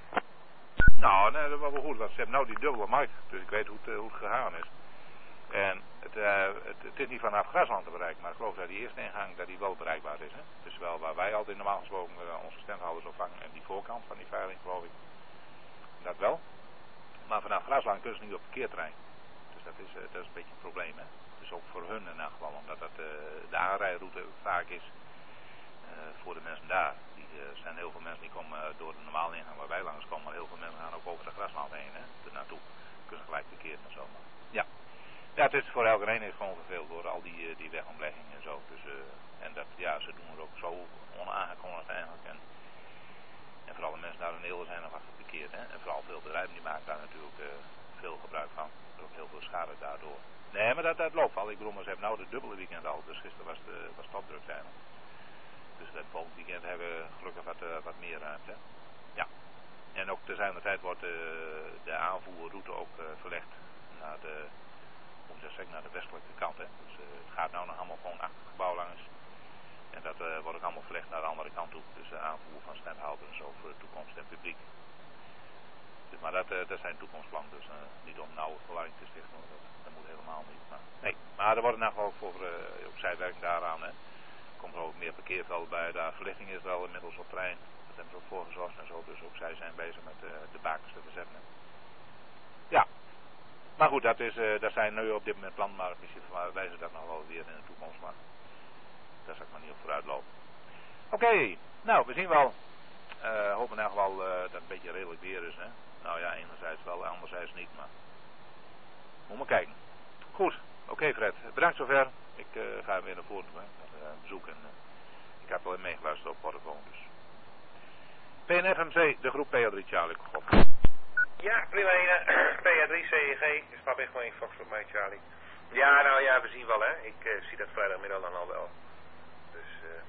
Nou, nee, dat was wel goed, want ze hebben nou die dubbele markt, dus ik weet hoe het, hoe het gegaan is. En het, uh, het, het is niet vanaf Grasland te bereiken, maar ik geloof dat die eerste ingang dat die wel bereikbaar is. Hè? Dus wel waar wij altijd normaal gesproken uh, onze standhouders opvangen en die voorkant van die veiling, geloof ik. Dat wel. Maar vanaf Grasland kunnen ze niet op het parkeerterrein. Dus dat is, uh, dat is een beetje een probleem, hè. Dus ook voor hun in elk geval, omdat dat uh, de aanrijroute vaak is uh, voor de mensen daar. Er zijn heel veel mensen die komen door de normale ingang waar wij langskomen, maar heel veel mensen gaan ook over de Grasland heen, hè, er naartoe. Kunnen gelijk verkeerd en zo. Maar ja. Ja, het is voor elke een is gewoon verveeld door al die, die wegomleggingen en zo. Dus, uh, en dat, ja, ze doen het ook zo onaangekondigd eigenlijk. En, en vooral de mensen daar in Eelde zijn nog achter verkeerd, hè. En vooral veel bedrijven die maken daar natuurlijk uh, veel gebruik van. Er is ook heel veel schade daardoor. Nee, maar dat, dat loopt al. Ik bedoel, maar ze hebben nou de dubbele weekend al, dus gisteren was de, was topdruk zijn. Dus dat volgend weekend hebben we gelukkig wat, uh, wat meer ruimte. Ja. En ook tezelfde tijd wordt uh, de aanvoerroute ook uh, verlegd naar de, hoe moet ik zeggen, naar de westelijke kant. Hè. Dus uh, het gaat nou nog allemaal gewoon achter het gebouw langs. En dat uh, wordt ook allemaal verlegd naar de andere kant toe. Dus de aanvoer van standhouders en zo voor de toekomst en publiek. Dus, maar dat, uh, dat zijn toekomstplannen, dus uh, niet om nauwe verwarring te stichten. Dat, dat moet helemaal niet. Maar, nee, maar er wordt in ieder geval voor uh, ook zijwerking daaraan. Hè. Er komt er ook meer parkeervelden bij. De verlichting is er al inmiddels op trein. Daar hebben ze ook voor gezorgd en zo. Dus ook zij zijn bezig met uh, de bakens te verzetten. Ja. Maar goed, dat, is, uh, dat zijn nu op dit moment plannen. Maar misschien wijzen dat nog wel weer in de toekomst. Maar daar zal ik maar niet op vooruit lopen. Oké. Okay. Nou, we zien wel. Uh, hopen in ieder geval uh, dat het een beetje redelijk weer is. Hè? Nou ja, enerzijds wel, anderzijds niet. Maar moet maar kijken. Goed. Oké okay, Fred. Bedankt zover. Ik uh, ga weer naar voren toe. Hè? Bezoek en uh, ik heb wel in meegeluisterd op Portofoon dus. P N F M C, de groep P A drie Charlie. God. Ja, prima ene. P A drie C E G, is Papa Echo één Fox voor mij Charlie. Ja, nou ja, we zien wel hè. Ik uh, zie dat vrijdagmiddag dan al wel. Dus uh,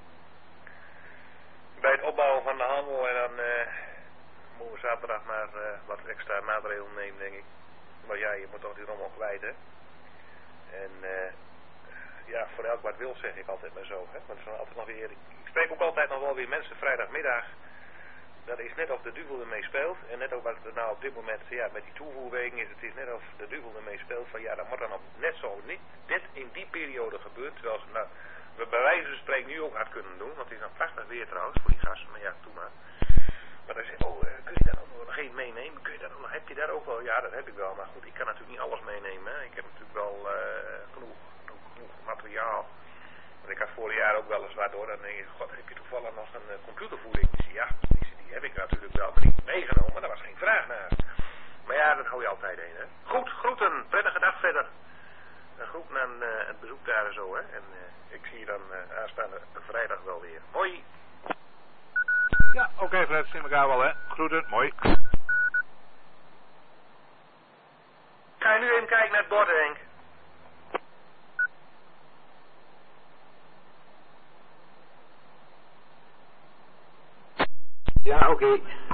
bij het opbouwen van de handel en dan uh, moeten we zaterdag maar uh, wat extra maatregelen nemen denk ik. Maar ja, je moet toch die rommel kwijt hè. En uh, ja, voor elk wat wil zeg ik altijd maar zo. Hè? Maar er zijn altijd nog weer, ik spreek ook altijd nog wel weer mensen vrijdagmiddag. Dat is net of de duivel ermee speelt. En net ook wat er nou op dit moment, ja, met die toevoerwegen is, het is net of de duivel ermee speelt. Van ja, dat moet dan op net zo niet, net in die periode gebeurt. Terwijl ze, nou, we bij wijze van spreken nu ook hard kunnen doen. Want het is nou prachtig weer trouwens voor die gasten. Maar ja, doe maar. Maar dan zeg ik, oh, uh, kun je daar ook nog geen meenemen? Kun je daar ook nog, heb je daar ook wel? Ja, dat heb ik wel. Maar goed, ik kan natuurlijk niet alles meenemen. Hè? Ik heb natuurlijk wel uh, genoeg. materiaal. Want ik had vorig jaar ook wel eens wat door. Dan denk je, god, heb je toevallig nog een uh, computervoering? Ja, die, die heb ik natuurlijk wel, maar niet meegenomen. Maar daar was geen vraag naar. Maar ja, dat hou je altijd in, hè. Goed, groeten. Prettige dag verder. Een groeten aan uh, het bezoek daar en zo, hè. En uh, ik zie je dan uh, aanstaande vrijdag wel weer. Hoi. Ja, oké okay, Fred, zien we elkaar wel, hè. Groeten, mooi. Ga je nu even kijken naar het bord, Henk? Ja, oké. Okay.